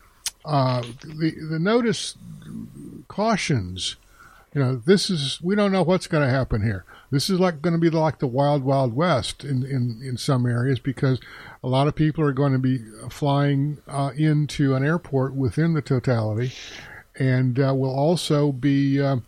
uh, the the notice cautions. You know, this is we don't know what's going to happen here. This is like going to be like the wild, wild west in, in, in some areas, because a lot of people are going to be flying uh, into an airport within the totality, and uh, will also be uh,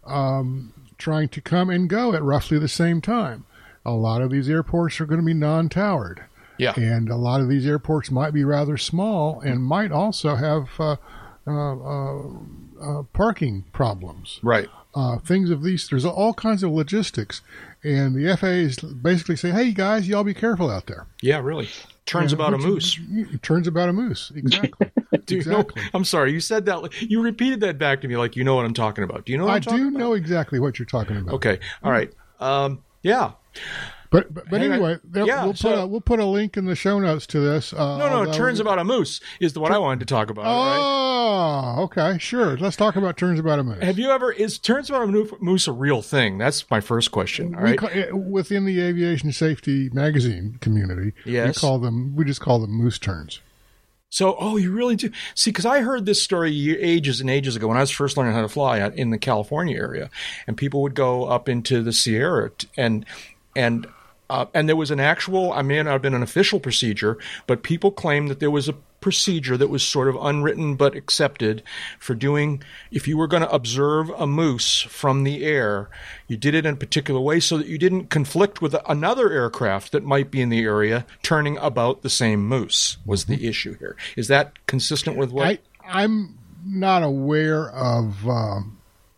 um, trying to come and go at roughly the same time. A lot of these airports are going to be non-towered. Yeah. And a lot of these airports might be rather small and might also have uh, uh, uh, uh, parking problems. Right. Uh, things of these, there's all kinds of logistics. And the F A A is basically saying, hey, guys, y'all be careful out there. Yeah, really. Turns And about a which- moose. It turns about a moose. Exactly. Do you know, exactly. I'm sorry, you said that. You repeated that back to me like you know what I'm talking about. Do you know what I I'm talking do about? know exactly what you're talking about. Okay. All right. Um, yeah. But but, but Hang on. anyway, there, Yeah, we'll, put so- a, we'll put a link in the show notes to this. Uh, No, no, although- turns about a moose is the what I wanted to talk about, right? Oh, okay, sure. Let's talk about turns about a moose. Have you ever, is turns about a mo- moose a real thing? That's my first question, all We right? call, eh, within the aviation safety magazine community, Yes. we call them. We just call them moose turns. So, oh, you really do? See, because I heard this story ye- ages and ages ago when I was first learning how to fly out in the California area, and people would go up into the Sierra, t- and and uh, and there was an actual, I may not have been an official procedure, but people claimed that there was a procedure that was sort of unwritten but accepted for doing, if you were going to observe a moose from the air, you did it in a particular way so that you didn't conflict with another aircraft that might be in the area turning about the same moose was the issue here. Is that consistent with what? I I'm not aware of um,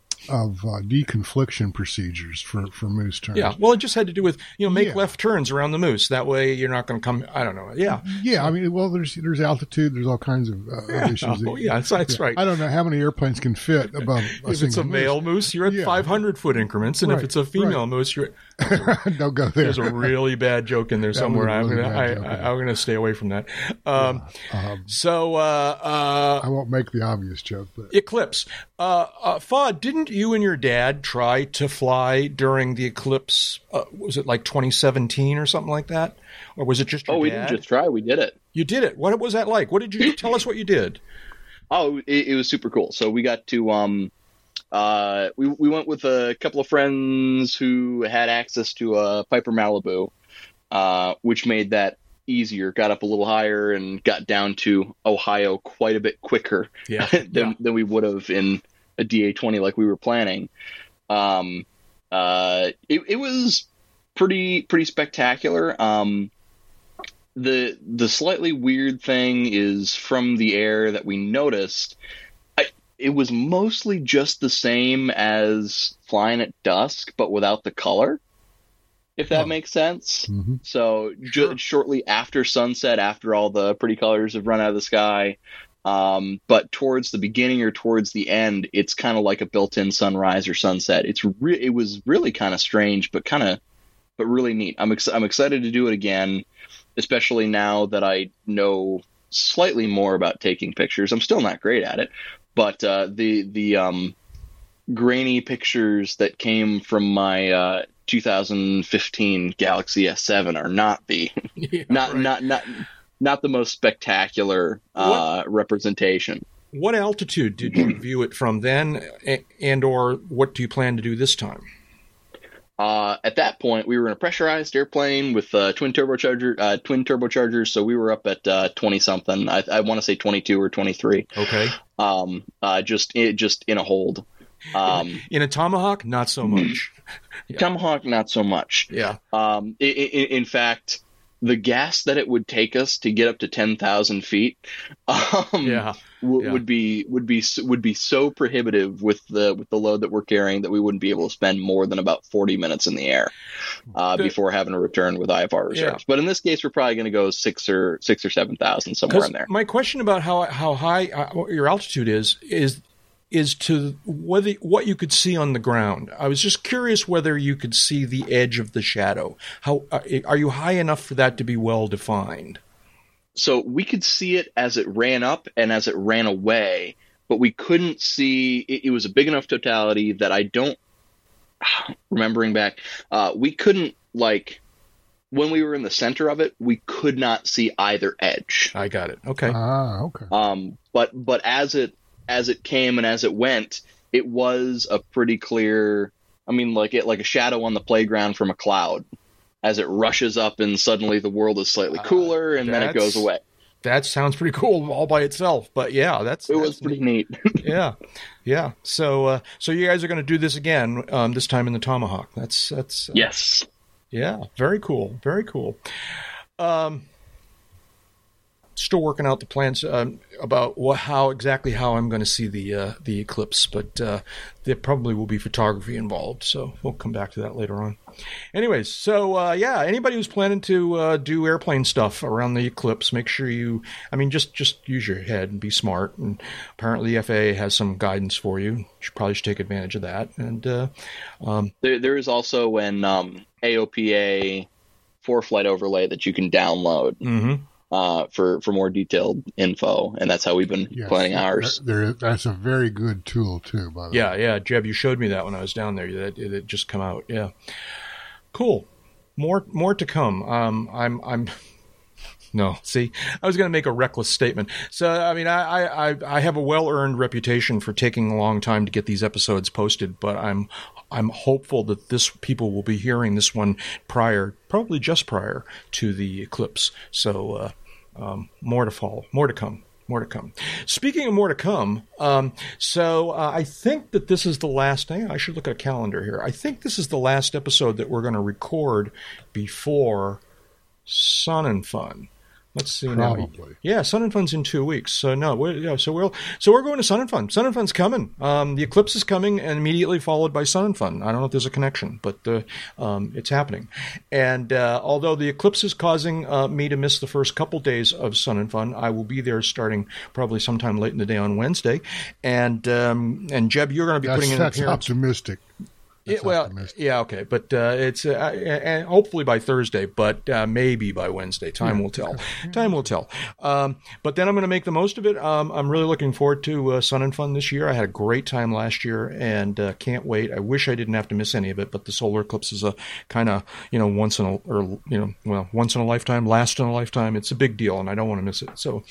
of uh, deconfliction procedures for, for moose turns. Yeah, well, it just had to do with, you know, make Yeah. left turns around the moose. That way you're not going to come, I don't know. Yeah. Yeah, I mean, well, there's there's altitude, there's all kinds of uh, of issues. Oh, yeah, that's, that's right. I don't know how many airplanes can fit above a If it's single a male moose, you're at Yeah. five hundred foot increments, and if Right, it's a female right. moose, you're moose. Don't go there. there's a really bad joke in there That somewhere. was a I'm really gonna, bad I, joke, I, yeah. I'm gonna stay away from that. Um, Um, so, uh, uh, I won't make the obvious joke, but eclipse. Uh, uh, Fudd, didn't you and your dad try to fly during the eclipse? Uh, was it like twenty seventeen or something like that, or was it just your Oh, we dad? didn't just try; we did it. You did it. What was that like? What did you tell us? What you did? Oh, it, it was super cool. So we got to um, uh, we we went with a couple of friends who had access to a Piper Malibu, uh, which made that easier. Got up a little higher and got down to Ohio quite a bit quicker Yeah, than yeah. than we would have in a D A twenty like we were planning. Um, uh, it it was pretty pretty spectacular. Um, the the slightly weird thing is from the air that we noticed, I, it was mostly just the same as flying at dusk, but without the color, if that Oh. makes sense. Mhm. So ju- Sure. shortly after sunset, after all the pretty colors have run out of the sky, um, but towards the beginning or towards the end, it's kind of like a built-in sunrise or sunset. It's re- it was really kind of strange, but kind of but really neat. I'm ex- I'm excited to do it again, especially now that I know slightly more about taking pictures. I'm still not great at it, but uh, the the um, grainy pictures that came from my uh, two thousand fifteen Galaxy S seven are not the Yeah, not right. not not not the most spectacular uh, representation. What altitude did you view it from then, a- and or what do you plan to do this time? Uh, at that point, we were in a pressurized airplane with uh, twin turbocharger, uh, twin turbochargers. So we were up at uh, twenty something. I, I want to say twenty-two or twenty-three. Okay. Um, uh, just it, just in a hold. Um, In a Tomahawk, not so much. Yeah. Tomahawk, not so much. Yeah. Um, i i in fact, the gas that it would take us to get up to ten thousand feet, um, Yeah. w- Yeah. would be would be s- would be so prohibitive with the with the load that we're carrying that we wouldn't be able to spend more than about forty minutes in the air uh, The- before having to return with I F R reserves. Yeah. But in this case, we're probably going to go six or six or seven thousand somewhere 'Cause in there. my question about how how high uh, what your altitude is is is to whether what you could see on the ground. I was just curious whether you could see the edge of the shadow. How uh, are you high enough for that to be well defined? So we could see it as it ran up and as it ran away, but we couldn't see it, it was a big enough totality that I don't remembering back uh we couldn't like when we were in the center of it, we could not see either edge. I got it. Okay. Ah, okay. Um, but but as it as it came and as it went, it was a pretty clear. I mean, like it like a shadow on the playground from a cloud, as it rushes up and suddenly the world is slightly cooler, and uh, then it goes away. That sounds pretty cool all by itself. But yeah, that's it that's was pretty neat. yeah, yeah. So uh, so you guys are going to do this again, um, this time in the Tomahawk. That's that's uh, yes. Yeah, very cool, very cool. Um, still working out the plans um, about what, how exactly how I'm going to see the uh, the eclipse, but uh, there probably will be photography involved, so we'll come back to that later on. Anyways, so uh, yeah, anybody who's planning to uh, do airplane stuff around the eclipse, make sure you, I mean, just just use your head and be smart. And apparently, the F A A has some guidance for you. You should probably should take advantage of that. And uh, um, there there is also an um, A O P A for flight overlay that you can download. Mm-hmm. Uh, for, for more detailed info, and that's how we've been yes, planning ours. That, there, that's a very good tool too. By the yeah, way, yeah, Jeb, you showed me that when I was down there. That it, it just come out. Yeah, cool. More more to come. Um, I'm I'm. No, see, I was going to make a reckless statement. So, I mean, I, I, I have a well-earned reputation for taking a long time to get these episodes posted, but I'm I'm hopeful that this people will be hearing this one prior, probably just prior to the eclipse. So, uh, um, more to follow, more to come. More to come. Speaking of more to come, um, so uh, I think that this is the last thing. I should look at a calendar here. I think this is the last episode that we're going to record before Sun and Fun. Let's see. Probably. Now. Yeah, Sun and Fun's in two weeks. So no, we're, yeah, so we'll so we're going to Sun and Fun. Sun and Fun's coming. Um, the eclipse is coming, and immediately followed by Sun and Fun. I don't know if there's a connection, but uh, um, it's happening. And uh, although the eclipse is causing uh, me to miss the first couple days of Sun and Fun, I will be there starting probably sometime late in the day on Wednesday. And um, and Jeb, you're going to be that's, putting in that's an appearance. optimistic. It, well, optimistic. yeah, okay, but uh, it's uh, and hopefully by Thursday, but uh, maybe by Wednesday. Time yeah. will tell. Time will tell. Um, but then I'm going to make the most of it. Um, I'm really looking forward to uh, Sun and Fun this year. I had a great time last year, and uh, can't wait. I wish I didn't have to miss any of it, but the solar eclipse is a kind of you know once in a or you know well once in a lifetime, last in a lifetime. It's a big deal, and I don't want to miss it. So.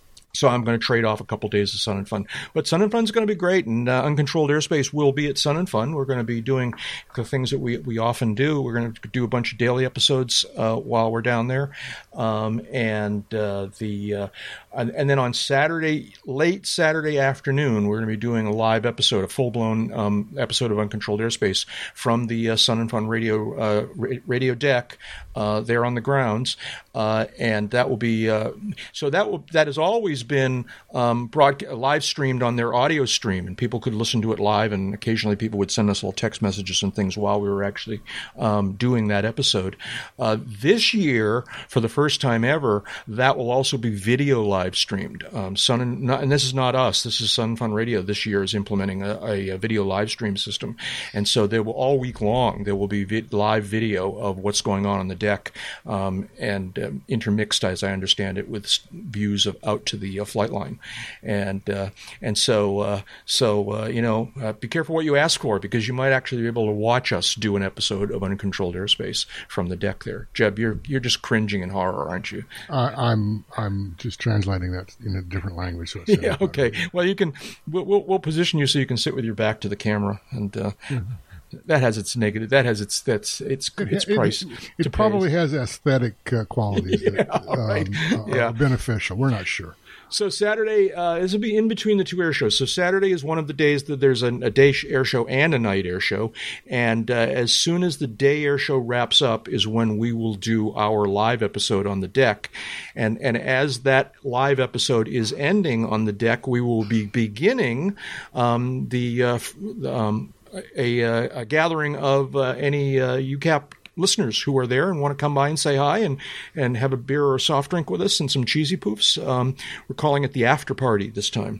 So I'm going to trade off a couple days of Sun and Fun. But Sun and Fun is going to be great, and uh, Uncontrolled Airspace will be at Sun and Fun. We're going to be doing the things that we, we often do. We're going to do a bunch of daily episodes uh, while we're down there. Um, and uh, the uh, and, and then on Saturday, late Saturday afternoon, we're going to be doing a live episode, a full-blown um, episode of Uncontrolled Airspace from the uh, Sun and Fun radio uh, radio deck uh, there on the grounds. Uh, and that will be uh, so that will that has always been um, broad, live streamed on their audio stream, and people could listen to it live, and occasionally people would send us little text messages and things while we were actually um, doing that episode. Uh, this year, for the first time ever, that will also be video live streamed. Um, Sun and, not, and this is not us. This is Sun Fun Radio. This year is implementing a, a, a video live stream system, and so there will all week long there will be vi- live video of what's going on on the deck, um, and um, intermixed, as I understand it, with views of out to the uh, flight line, and uh, and so uh, so uh, you know, uh, be careful what you ask for, because you might actually be able to watch us do an episode of Uncontrolled Airspace from the deck there. Jeb, you're you're just cringing in horror, aren't you? Uh, I'm I'm just translating that in a different language. So it's yeah, okay. Well, you can we'll, we'll we'll position you so you can sit with your back to the camera, and uh, mm-hmm. that has its negative. That has its that's its its it, price. It, it, it probably has aesthetic uh, qualities yeah, that right. um, yeah. are beneficial. We're not sure. So Saturday, uh, this will be in between the two air shows. So Saturday is one of the days that there's a, a day air show and a night air show. And uh, as soon as the day air show wraps up is when we will do our live episode on the deck. And and as that live episode is ending on the deck, we will be beginning um, the uh, um, a, a, a gathering of uh, any uh, U C A P listeners who are there and want to come by and say hi and, and have a beer or a soft drink with us and some cheesy poofs. Um, we're calling it the after party this time.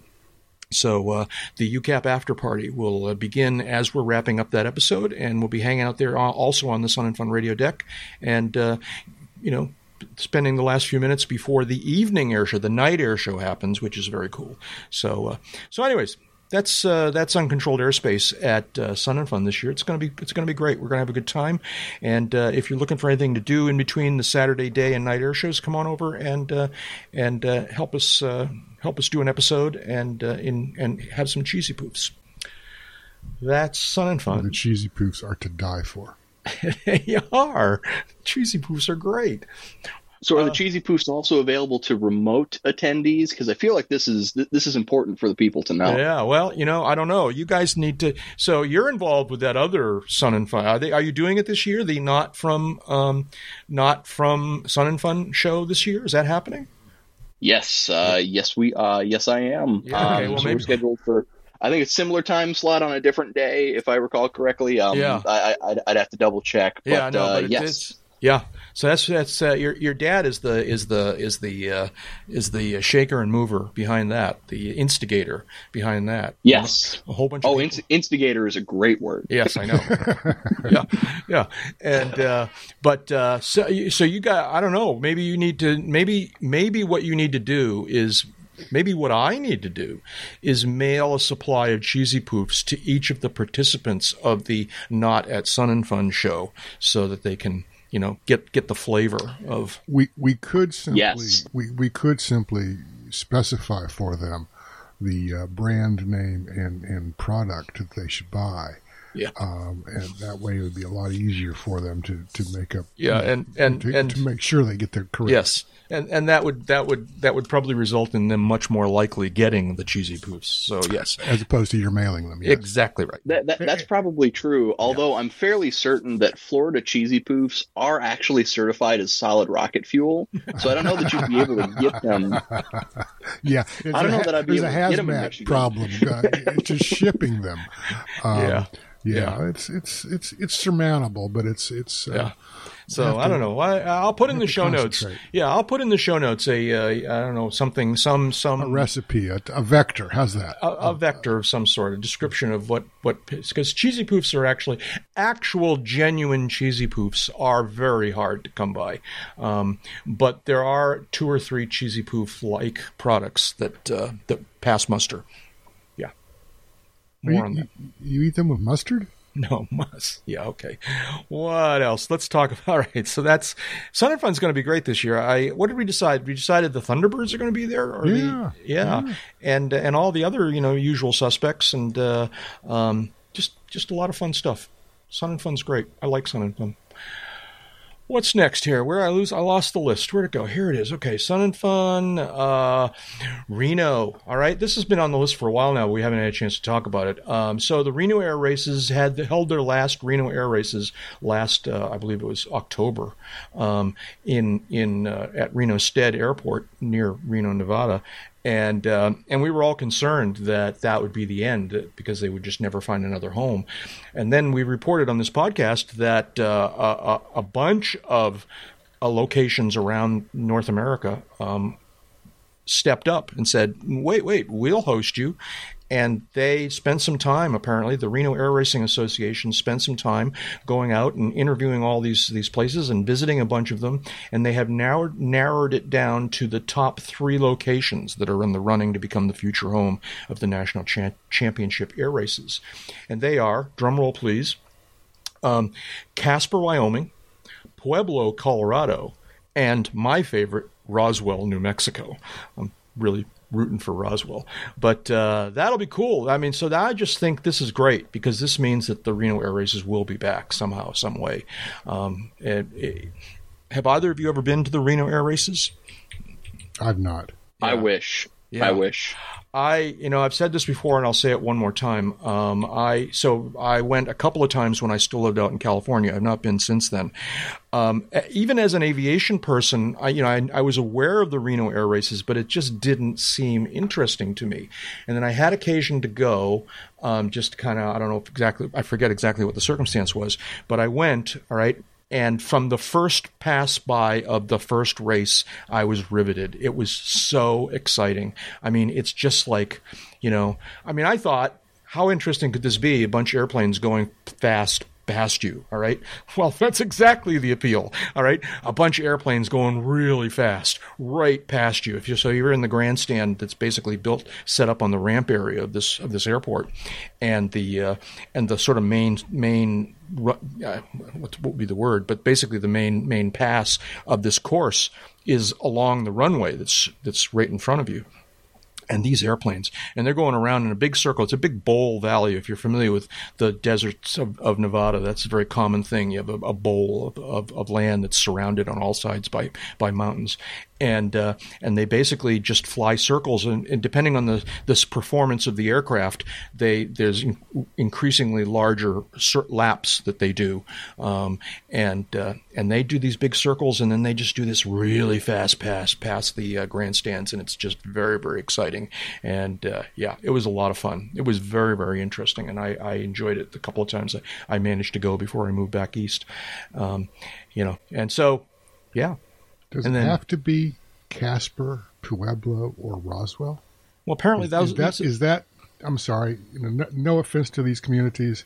So uh, the U C A P after party will uh, begin as we're wrapping up that episode, and we'll be hanging out there also on the Sun and Fun Radio deck, and uh, you know, spending the last few minutes before the evening air show, the night air show happens, which is very cool. So uh, so anyways. that's uh, that's uncontrolled airspace at uh, Sun and Fun this year. It's gonna be it's gonna be great. We're gonna have a good time. And uh, if you're looking for anything to do in between the Saturday day and night air shows, come on over and uh, and uh, help us uh, help us do an episode and uh, in and have some cheesy poofs. That's Sun and Fun. The cheesy poofs are to die for. They are. Cheesy poofs are great. So are the Uh, cheesy poofs also available to remote attendees? Because I feel like this is this is important for the people to know. Yeah, well, you know, I don't know. You guys need to. So you're involved with that other Sun and Fun. Are they? Are you doing it this year? The not from, um, not from Sun and Fun show this year? Is that happening? Yes, uh, yes, we, uh, yes, I am. Yeah, okay, um, well, so maybe- we're scheduled for. I think it's similar time slot on a different day, if I recall correctly. Um, Yeah. I, I, I'd, I'd have to double check. But, Yeah, no, uh, but it, yes. it's yeah. So that's that's uh, your your dad is the is the is the uh, is the shaker and mover behind that, the instigator behind that. Yes. A whole bunch. of Oh, people. inst- instigator is a great word. Yes, I know. yeah, yeah, and uh, but uh, so you- so you got. I don't know. Maybe you need to. Maybe maybe what you need to do is. Maybe what I need to do is mail a supply of cheesy poofs to each of the participants of the Not at Sun and Fun show, so that they can, you know, get get the flavor of. We we could simply Yes. we, we could simply specify for them the uh, brand name and, and product that they should buy. Yeah. Um, and that way it would be a lot easier for them to, to make up. Yeah, and and to, and to make sure they get their correct. yes, and and that would that would that would probably result in them much more likely getting the cheesy poofs. So yes, As opposed to you're mailing them. Yes. exactly right. That, that that's probably true. Although I'm fairly certain that Florida cheesy poofs are actually certified as solid rocket fuel. So I don't know that you'd be able to get them. Yeah, it's I don't a know that I'd be there's able a to get 'em in hazmat Michigan. problem. Uh, it's just shipping them. Um, Yeah. yeah, Yeah. it's it's it's it's surmountable, but it's it's uh, Yeah. So have I to- don't know. I, I'll put in the to show notes. concentrate. Yeah, I'll put in the show notes a uh, I don't know something some some a recipe, a, a vector. How's that? a, a vector of some sort, a description of what what because cheesy poofs are actually actual genuine cheesy poofs are very hard to come by, um, but there are two or three cheesy poof like products that uh, that pass muster. Yeah, more you, on that. you eat them with mustard? No, must. Yeah, okay. What else? Let's talk about. All right, so that's Sun and Fun's going to be great this year. I what did we decide? We decided the Thunderbirds are going to be there, or Yeah, the yeah, and and all the other you know usual suspects, and uh, um, just just a lot of fun stuff. Sun and Fun's great. I like Sun and Fun. What's next here? Where I lose, I lost the list. Where'd it go? Here it is. Okay, Sun and Fun, uh, Reno. All right, this has been on the list for a while now. We haven't had a chance to talk about it. Um, so the Reno Air Races had held their last Reno Air Races last, uh, I believe it was October, um, in in uh, at Reno Stead Airport near Reno, Nevada. And uh, and we were all concerned that that would be the end because they would just never find another home. And then we reported on this podcast that uh, a, a bunch of uh, locations around North America um, stepped up and said, wait, wait, we'll host you. And they spent some time, apparently, the Reno Air Racing Association spent some time going out and interviewing all these, these places and visiting a bunch of them. And they have now narrowed it down to the top three locations that are in the running to become the future home of the National Cha- Championship Air Races. And they are, drumroll please, um, Casper, Wyoming, Pueblo, Colorado, and my favorite, Roswell, New Mexico. I'm really rooting for Roswell, but uh, that'll be cool. I mean, so I just think this is great because this means that the Reno Air Races will be back somehow, some way. Um, and, it, have either of you ever been to the Reno Air Races? I've not. I wish. Yeah. I wish. I, you know, I've said this before, and I'll say it one more time. Um, I so I went a couple of times when I still lived out in California. I've not been since then. Um, even as an aviation person, I, you know, I, I was aware of the Reno Air Races, but it just didn't seem interesting to me. And then I had occasion to go, um, just kind of, I don't know if exactly, I forget exactly what the circumstance was, but I went. All right. And from the first pass by of the first race, I was riveted. It was so exciting. I mean, it's just like, you know, I mean, I thought, how interesting could this be? A bunch of airplanes going fast past you, all right? Well, that's exactly the appeal, all right? A bunch of airplanes going really fast right past you. If you so you're in the grandstand that's basically built, set up on the ramp area of this of this airport, and the uh, and the sort of main main uh, what would be the word, but basically the main main pass of this course is along the runway that's that's right in front of you. And these airplanes, and they're going around in a big circle. It's a big bowl valley. If you're familiar with the deserts of, of Nevada, that's a very common thing. You have a, a bowl of, of, of land that's surrounded on all sides by, by mountains. And uh, and they basically just fly circles, and, and depending on the this performance of the aircraft, they there's in, increasingly larger laps that they do, um, and uh, and they do these big circles, and then they just do this really fast pass past the uh, grandstands, and it's just very very exciting. And uh, yeah, it was a lot of fun. It was very very interesting, and I, I enjoyed it the couple of times I, I managed to go before I moved back east, um, you know, and so yeah. Does and it then, have to be Casper, Pueblo, or Roswell? Well, apparently is, that was... Is that, is that, I'm sorry, no, no offense to these communities,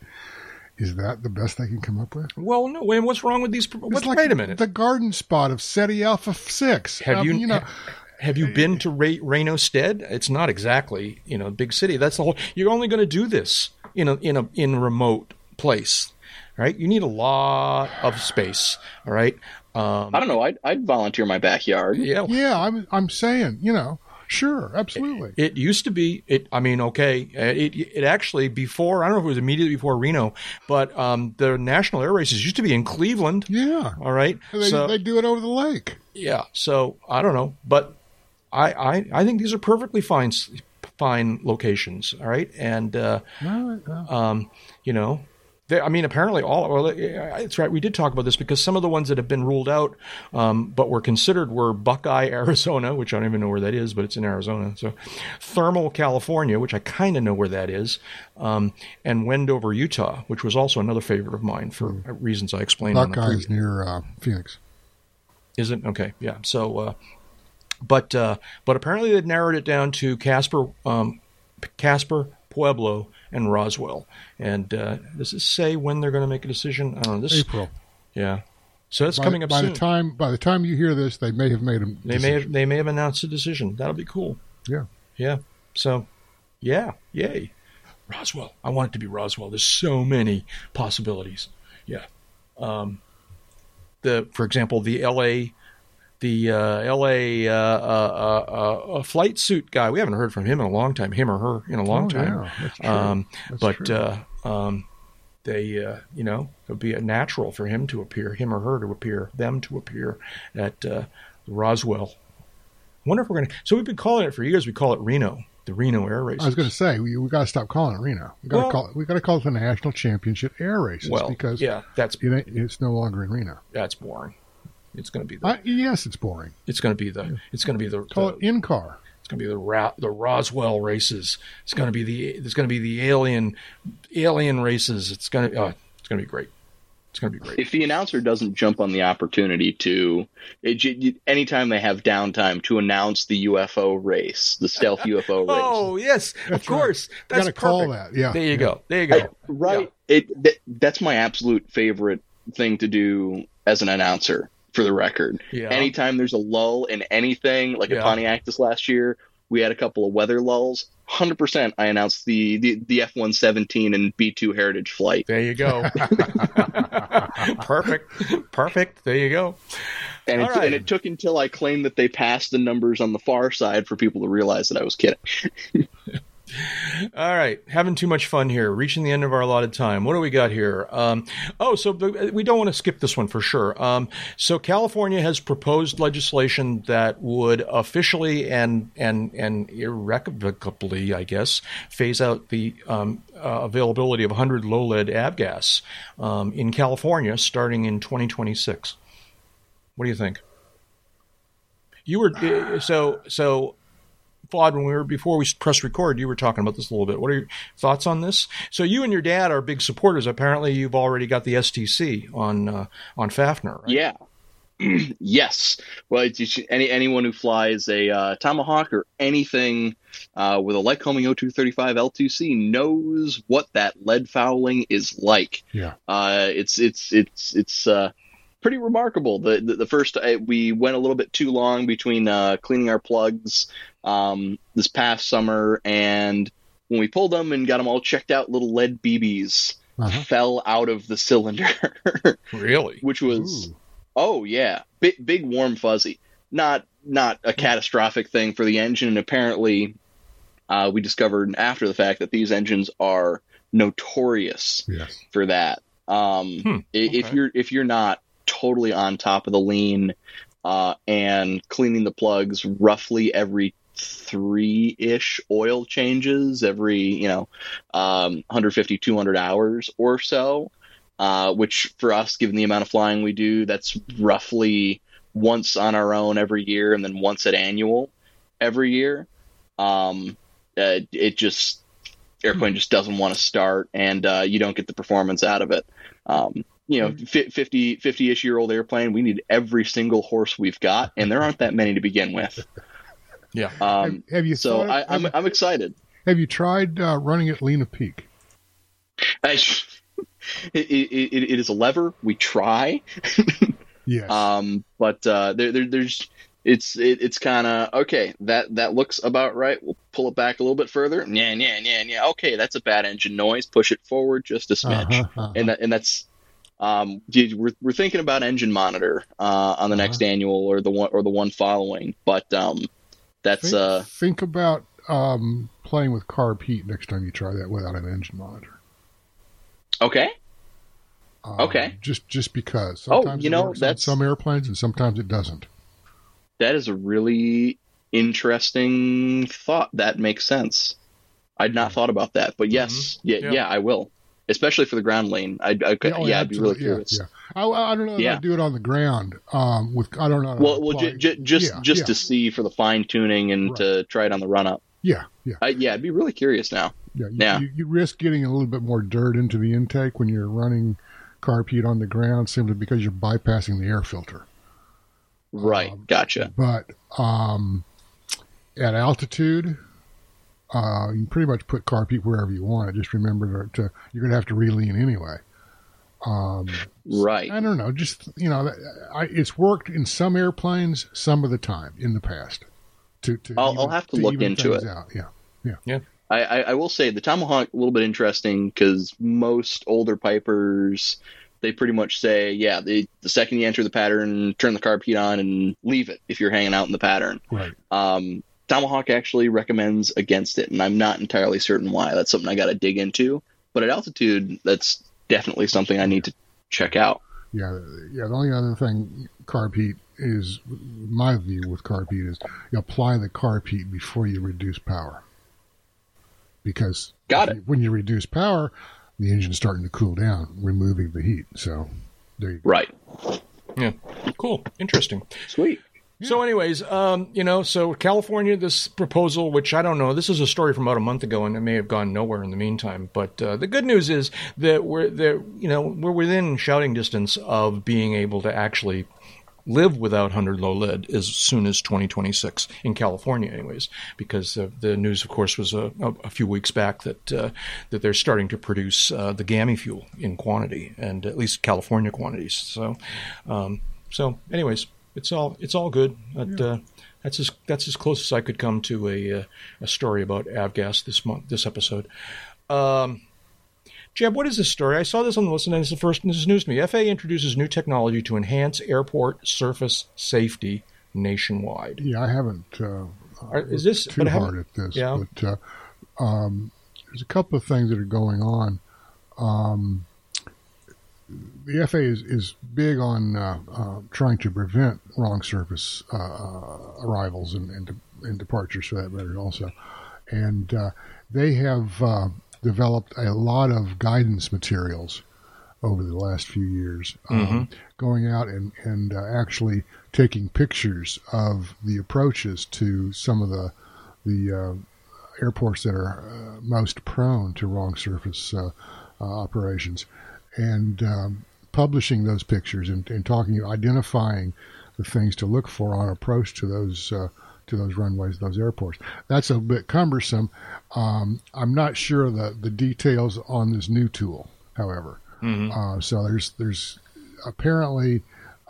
is that the best they can come up with? Well, no, wait, what's wrong with these... What's, like wait a minute. The garden spot of SETI Alpha six. Have um, you... you know, Have you been to Re- Reno Stead? It's not exactly, you know, a big city. That's the whole... You're only going to do this in a in a in a remote place, right? You need a lot of space, all right? Um, I don't know. I'd, I'd volunteer my backyard. Yeah, yeah. I'm I'm saying, you know, sure, absolutely. It, it used to be. It. I mean, okay. It it actually before. I don't know if it was immediately before Reno, but um, the national air races used to be in Cleveland. Yeah. All right. They so, they do it over the lake. Yeah. So I don't know, but I I, I think these are perfectly fine fine locations. All right, and uh, no, no. um, you know. I mean, apparently all, well, it's right. We did talk about this because some of the ones that have been ruled out, um, but were considered were Buckeye, Arizona, which I don't even know where that is, but it's in Arizona. So Thermal, California, which I kind of know where that is. Um, and Wendover, Utah, which was also another favorite of mine for mm. reasons I explained. Buckeye's near uh, Phoenix. Is it? Okay. Yeah. So, uh, but, uh, but apparently they narrowed it down to Casper, um, Casper, Pueblo, and Roswell. And uh, does it say when they're going to make a decision? I don't know. This April. Yeah. So that's by, coming up by soon. The time, by the time you hear this, they may have made a decision. They may have, they may have announced a decision. That'll be cool. Yeah. Yeah. So, yeah. Yay. Roswell. I want it to be Roswell. There's so many possibilities. Yeah. Um, the For example, the L A... The uh, L A uh, uh, uh, uh, flight suit guy, we haven't heard from him in a long time, him or her in a long oh, time. Yeah, that's true. Um, that's but true. Uh, um, they, uh, you know, it would be natural for him to appear, him or her to appear, them to appear at uh, Roswell. I wonder if we're going to. So we've been calling it for years. We call it Reno, the Reno Air Races. I was going to say we we got to stop calling it Reno. We got to well, call it, we got to call it the National Championship Air Races well, because yeah, that's it ain't, it's no longer in Reno. That's boring. It's going to be the. Uh, yes, it's boring. It's going to be the. Yeah. It's going to be the. Call the, it in car. It's going to be the Ra- the Roswell races. It's going to be the. It's going to be the alien, alien races. It's going to. Uh, it's going to be great. It's going to be great. If the announcer doesn't jump on the opportunity to, it, anytime they have downtime, to announce the U F O race, the stealth U F O race. Oh yes, that's of course. Right. That's got to call that. Yeah. There you yeah. go. There you go. I, right. Yeah. It. That, that's my absolute favorite thing to do as an announcer. For the record, yeah. Anytime there's a lull in anything, like yeah. at Pontiac this last year, we had a couple of weather lulls. one hundred percent I announced the, the, the F one seventeen and B two Heritage flight. There you go. Perfect. Perfect. There you go. And it, right. and it took until I claimed that they passed the numbers on the far side for people to realize that I was kidding. All right, having too much fun here, reaching the end of our allotted time. What do we got here? Um, oh, so we don't want to skip this one for sure. Um, so California has proposed legislation that would officially and and and irrevocably, I guess, phase out the um, uh, availability of one hundred low lead avgas um, in California starting in twenty twenty-six. What do you think? You were so so. Claude, when we were before we press record, you were talking about this a little bit. What are your thoughts on this? So you and your dad are big supporters. Apparently, you've already got the S T C on uh, on Fafnir, right? Yeah, Yes. Well, it's, any anyone who flies a uh, Tomahawk or anything uh, with a Lycoming O two thirty-five L two C knows what that lead fouling is like. Yeah. Uh, it's it's it's it's uh, pretty remarkable. The the, the first uh, we went a little bit too long between uh, cleaning our plugs um, this past summer, and when we pulled them and got them all checked out, little lead B Bs uh-huh. fell out of the cylinder. Really? Which was. Ooh. Oh yeah, big big warm fuzzy. Not not a catastrophic thing for the engine. And apparently, uh, we discovered after the fact that these engines are notorious yes. for that. Um, hmm, okay. If you're if you're not totally on top of the lean uh, and cleaning the plugs roughly every three ish oil changes every you know um, one fifty, two hundred hours or so. Uh, which for us, given the amount of flying we do, that's roughly once on our own every year and then once at annual every year. Um, uh, it just, airplane just doesn't want to start, and uh, you don't get the performance out of it. Um, you know, fifty, fifty-ish year old airplane, we need every single horse we've got, and there aren't that many to begin with. Yeah. Um, have, have you so thought, I, I'm, have, I'm excited. Have you tried uh, running at Lena Peak? I, It, it, it is a lever. We try. Yes. Um, but uh, there, there, there's it's it, it's kind of okay. That that looks about right. We'll pull it back a little bit further. Yeah, yeah, yeah, yeah. Okay, that's a bad engine noise. Push it forward just a smidge, uh-huh, uh-huh. and that and that's um. We're we're thinking about engine monitor uh, on the uh-huh. next annual or the one or the one following. But um, that's think, uh. Think about um playing with carb heat next time you try that without an engine monitor. Okay. Um, okay. Just just because. Sometimes oh, you it know, works that's on some airplanes and sometimes it doesn't. That is a really interesting thought. That makes sense. I'd not thought about that, but yes, mm-hmm. yeah, yeah, yeah, I will. Especially for the ground lane. I'd, I could, yeah, oh, yeah I'd be really curious. Yeah, yeah. I, I don't know if yeah. I'd do it on the ground. Um, with I don't know. Well, well, j- j- just yeah, just yeah. to see for the fine tuning and right. to try it on the run up. Yeah, yeah, I, yeah. I'd be really curious now. Yeah, you, yeah. You, you risk getting a little bit more dirt into the intake when you're running carb heat on the ground, simply because you're bypassing the air filter. Right. Um, gotcha. But um, at altitude, uh, you can pretty much put carb heat wherever you want. Just remember to, to you're going to have to re-lean anyway. Um, right. I don't know. Just, you know, I, it's worked in some airplanes some of the time in the past. To, to I'll, even, I'll have to, to look into it. Out. Yeah. Yeah. Yeah. I, I, I will say the Tomahawk a little bit interesting because most older Pipers, they pretty much say, yeah, they, the second you enter the pattern, turn the carb heat on and leave it if you're hanging out in the pattern. Right. Um, Tomahawk actually recommends against it, and I'm not entirely certain why. That's something I got to dig into. But at altitude, that's definitely something I need to check out. Yeah, yeah. The only other thing carb heat is, my view with carb heat is, you apply the carb heat before you reduce power. Because got it. You, when you reduce power, the engine's starting to cool down, removing the heat. So there you go. Right. Yeah. Cool. Interesting. Sweet. So anyways, um, you know, so California, this proposal, which I don't know, this is a story from about a month ago, and it may have gone nowhere in the meantime. But uh, the good news is that we're there, you know, we're within shouting distance of being able to actually live without one hundred low lead as soon as twenty twenty-six in California, anyways, because uh, the news, of course, was a, a, a few weeks back that uh, that they're starting to produce uh, the Gammy fuel in quantity, and at least California quantities. So, um, so anyways. It's all it's all good. But, yeah. uh, that's as that's as close as I could come to a uh, a story about avgas this month, this episode. Um, Jeb, what is this story? I saw this on the list, and this is the first. This is news to me. F A A introduces new technology to enhance airport surface safety nationwide. Yeah, I haven't. Uh, Are, is this too hard at this? Yeah. But uh, um, there's a couple of things that are going on. Um, The F A A is, is big on uh, uh, trying to prevent wrong surface uh, arrivals and, and, and departures, for that matter, also. And uh, they have uh, developed a lot of guidance materials over the last few years, mm-hmm. um, going out and, and uh, actually taking pictures of the approaches to some of the, the uh, airports that are uh, most prone to wrong surface uh, uh, operations. And um, publishing those pictures and, and talking, identifying the things to look for on approach to those uh, to those runways, those airports. That's a bit cumbersome. Um, I'm not sure the, the details on this new tool, however. Mm-hmm. Uh, so there's there's apparently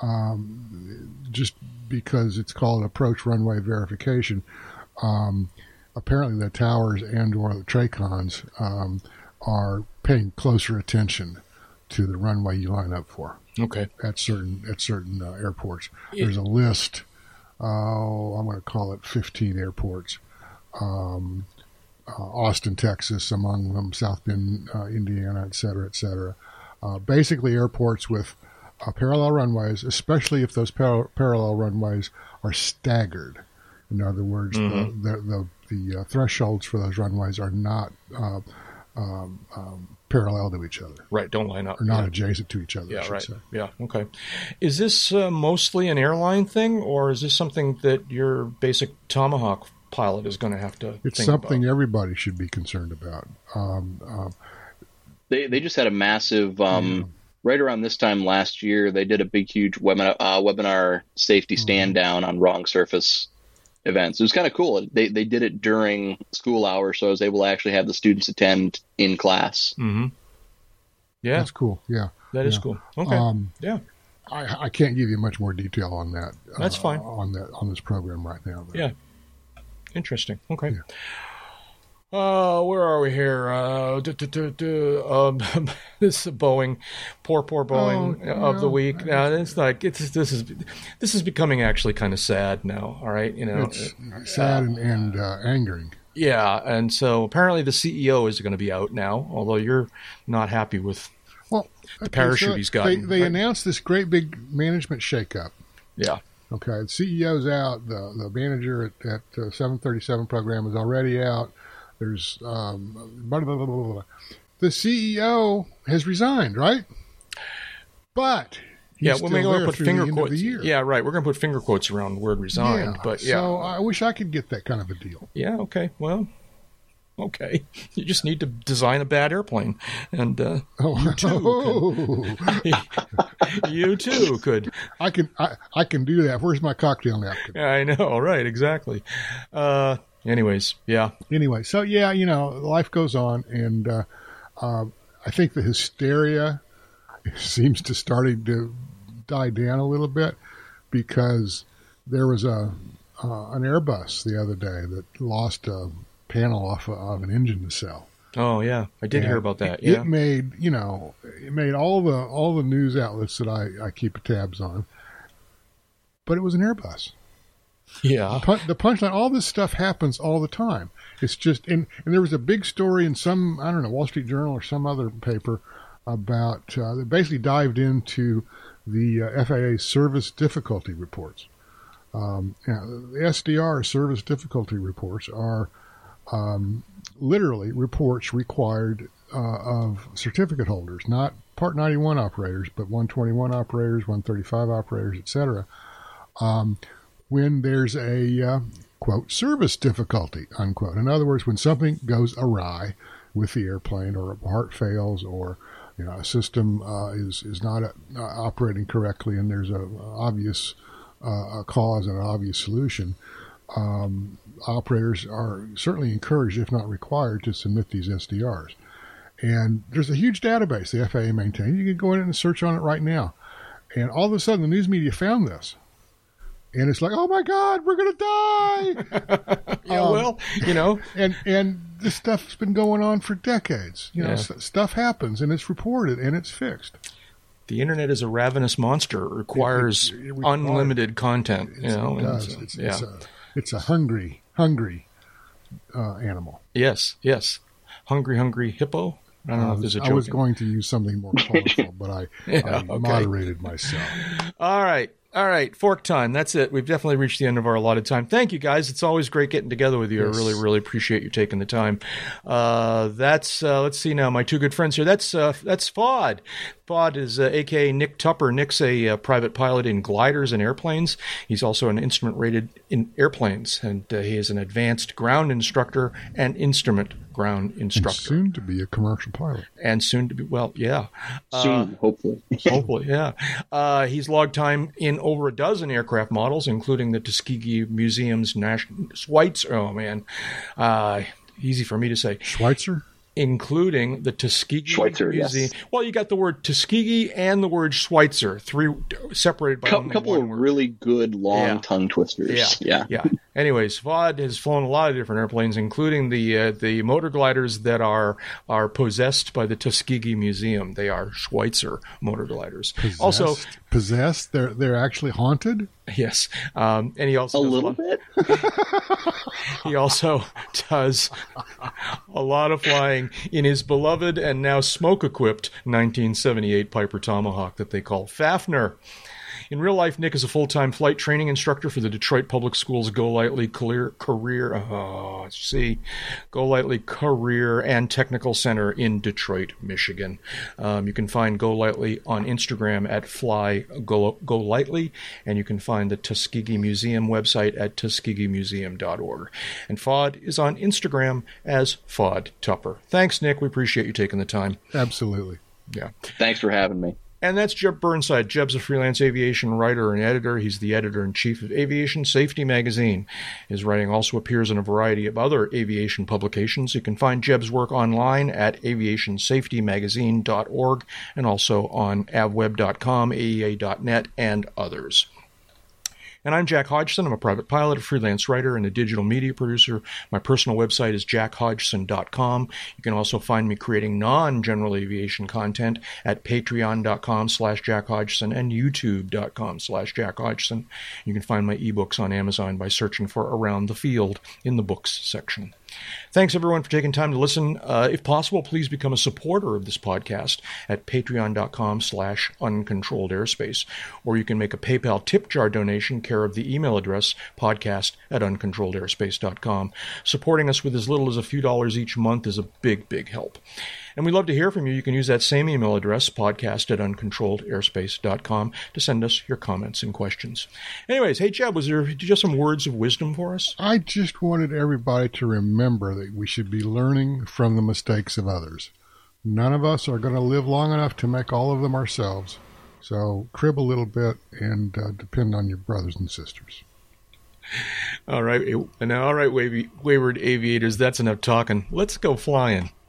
um, just because it's called approach runway verification, um, apparently the towers and or the TRACONs um, are paying closer attention to the runway you line up for. Okay. At certain at certain uh, airports, yeah. There's a list. Oh, I'm going to call it fifteen airports. Um, uh, Austin, Texas, among them, South Bend, uh, Indiana, et cetera, et cetera. Uh, basically, airports with uh, parallel runways, especially if those par- parallel runways are staggered. In other words, mm-hmm. the the, the, the uh, thresholds for those runways are not uh, um, um, parallel to each other. Right, don't line up. Or not yeah. adjacent to each other, yeah, I should right. say. Yeah, okay. Is this uh, mostly an airline thing, or is this something that your basic Tomahawk pilot is going to have to It's think something about? everybody should be concerned about. Um, um, They they just had a massive, um, yeah. right around this time last year, they did a big, huge webinar, uh, webinar safety stand down on wrong surface events. It was kind of cool. They they did it during school hours, so I was able to actually have the students attend in class. Mm-hmm. Yeah. That's cool. Yeah. That yeah. is cool. Okay. Um, yeah. I, I can't give you much more detail on that. That's uh, fine. On that on this program right now. But. Yeah. Interesting. Okay. Yeah. Uh, where are we here? Uh, duh, duh, duh, duh, um, this is Boeing, poor, poor Boeing oh, of no, the week. Now it's like it's this is this is becoming actually kind of sad now. All right, you know, it's sad uh, and, and uh, angering. Yeah, and so apparently the C E O is going to be out now. Although you're not happy with well the parachute so he's got. They, they right? announced this great big management shakeup. Yeah. Okay, the C E O's out. The the manager at, at uh, seven thirty-seven program is already out. There's um, blah, blah, blah, blah, blah. The C E O has resigned, right? But he's yeah, when we're going to put finger quotes. Yeah, right. We're going to put finger quotes around the word resigned. Yeah, but yeah, so I wish I could get that kind of a deal. Yeah. Okay. Well. Okay, you just need to design a bad airplane, and uh, oh, you too, could, you too could. I can, I, I can do that. Where's my cocktail napkin? I know, right? Exactly. Uh, anyways, yeah. Anyway, so yeah, you know, life goes on, and uh, uh, I think the hysteria seems to starting to die down a little bit because there was a uh, an Airbus the other day that lost a panel off of an engine nacelle. Oh yeah, I did and hear about that. It, yeah, it made you know it made all the all the news outlets that I, I keep tabs on, but it was an Airbus. Yeah, the, pun- the punchline. All this stuff happens all the time. It's just and and there was a big story in some I don't know Wall Street Journal or some other paper about uh, that basically dived into the uh, F A A service difficulty reports. Um, you know, the S D R service difficulty reports are. Um, literally reports required uh, of certificate holders, not Part ninety-one operators, but one twenty-one operators, one thirty-five operators, et cetera. Um, when there's a, uh, quote, service difficulty, unquote. In other words, when something goes awry with the airplane or a part fails or you know, a system uh, is, is not uh, operating correctly and there's a, a obvious uh, a cause and an obvious solution, um, operators are certainly encouraged, if not required, to submit these S D Rs. And there's a huge database the F A A maintains. You can go in and search on it right now. And all of a sudden, the news media found this. And it's like, oh, my God, we're going to die. yeah, um, well, you know. And and this stuff's been going on for decades. You know, yeah. st- stuff happens, and it's reported, and it's fixed. The internet is a ravenous monster. It requires, it, it, it requires unlimited content. You know, it does. And, it's, yeah. it's, a, it's a hungry, hungry uh, animal. Yes, yes. Hungry, hungry hippo. I don't know I if was, there's a joke. I was going to use something more colorful, but I, yeah, I okay. moderated myself. All right. All right. Fork time. That's it. We've definitely reached the end of our allotted time. Thank you, guys. It's always great getting together with you. Yes. I really, really appreciate you taking the time. Uh, that's, uh, let's see now, my two good friends here. That's uh, that's F O D. F O D is uh, a k a. Nick Tupper. Nick's a uh, private pilot in gliders and airplanes. He's also an instrument rated in airplanes, and uh, he is an advanced ground instructor and instrument ground instructor. And soon to be a commercial pilot. And soon to be, well, yeah. Soon, uh, hopefully. hopefully, yeah. Uh, he's logged time in over a dozen aircraft models, including the Tuskegee Museum's National Schweitzer. Oh, man. Uh, easy for me to say. Schweitzer? Including the Tuskegee Schweitzer, Museum. Yes. Well, you got the word Tuskegee and the word Schweitzer, three separated by a only couple one of word. really good long Yeah. tongue twisters. Yeah, yeah. yeah. Anyways, Vaude has flown a lot of different airplanes, including the uh, the motor gliders that are are possessed by the Tuskegee Museum. They are Schweitzer motor gliders. Possessed? Also, possessed. They're they're actually haunted. yes, um, and he also A does little lot- bit. He also does a lot of flying in his beloved and now smoke-equipped nineteen seventy-eight Piper Tomahawk that they call Fafner. In real life, Nick is a full-time flight training instructor for the Detroit Public Schools Go Lightly Career, career oh, see, Go Lightly Career and Technical Center in Detroit, Michigan. Um, you can find Go Lightly on Instagram at Fly Go, Go Lightly, and you can find the Tuskegee Museum website at tuskegee museum dot org. And Fod is on Instagram as Fod Tupper. Thanks, Nick. We appreciate you taking the time. Absolutely. Yeah. Thanks for having me. And that's Jeb Burnside. Jeb's a freelance aviation writer and editor. He's the editor-in-chief of Aviation Safety Magazine. His writing also appears in a variety of other aviation publications. You can find Jeb's work online at aviation safety magazine dot org and also on avweb dot com, A E A dot net, and others. And I'm Jack Hodgson. I'm a private pilot, a freelance writer, and a digital media producer. My personal website is jack hodgson dot com. You can also find me creating non-general aviation content at patreon dot com slash jack hodgson and youtube dot com slash jack hodgson. You can find my ebooks on Amazon by searching for Around the Field in the books section. Thanks, everyone, for taking time to listen. Uh, if possible, please become a supporter of this podcast at patreon dot com slash uncontrolled airspace. Or you can make a PayPal tip jar donation care of the email address podcast at uncontrolled airspace dot com. Supporting us with as little as a few dollars each month is a big, big help. And we'd love to hear from you. You can use that same email address, podcast at uncontrolled airspace dot com, to send us your comments and questions. Anyways, hey, Jeb, was there did you have some words of wisdom for us? I just wanted everybody to remember that we should be learning from the mistakes of others. None of us are going to live long enough to make all of them ourselves. So crib a little bit and uh, depend on your brothers and sisters. All right. Now, all right, wayward aviators, that's enough talking. Let's go flying.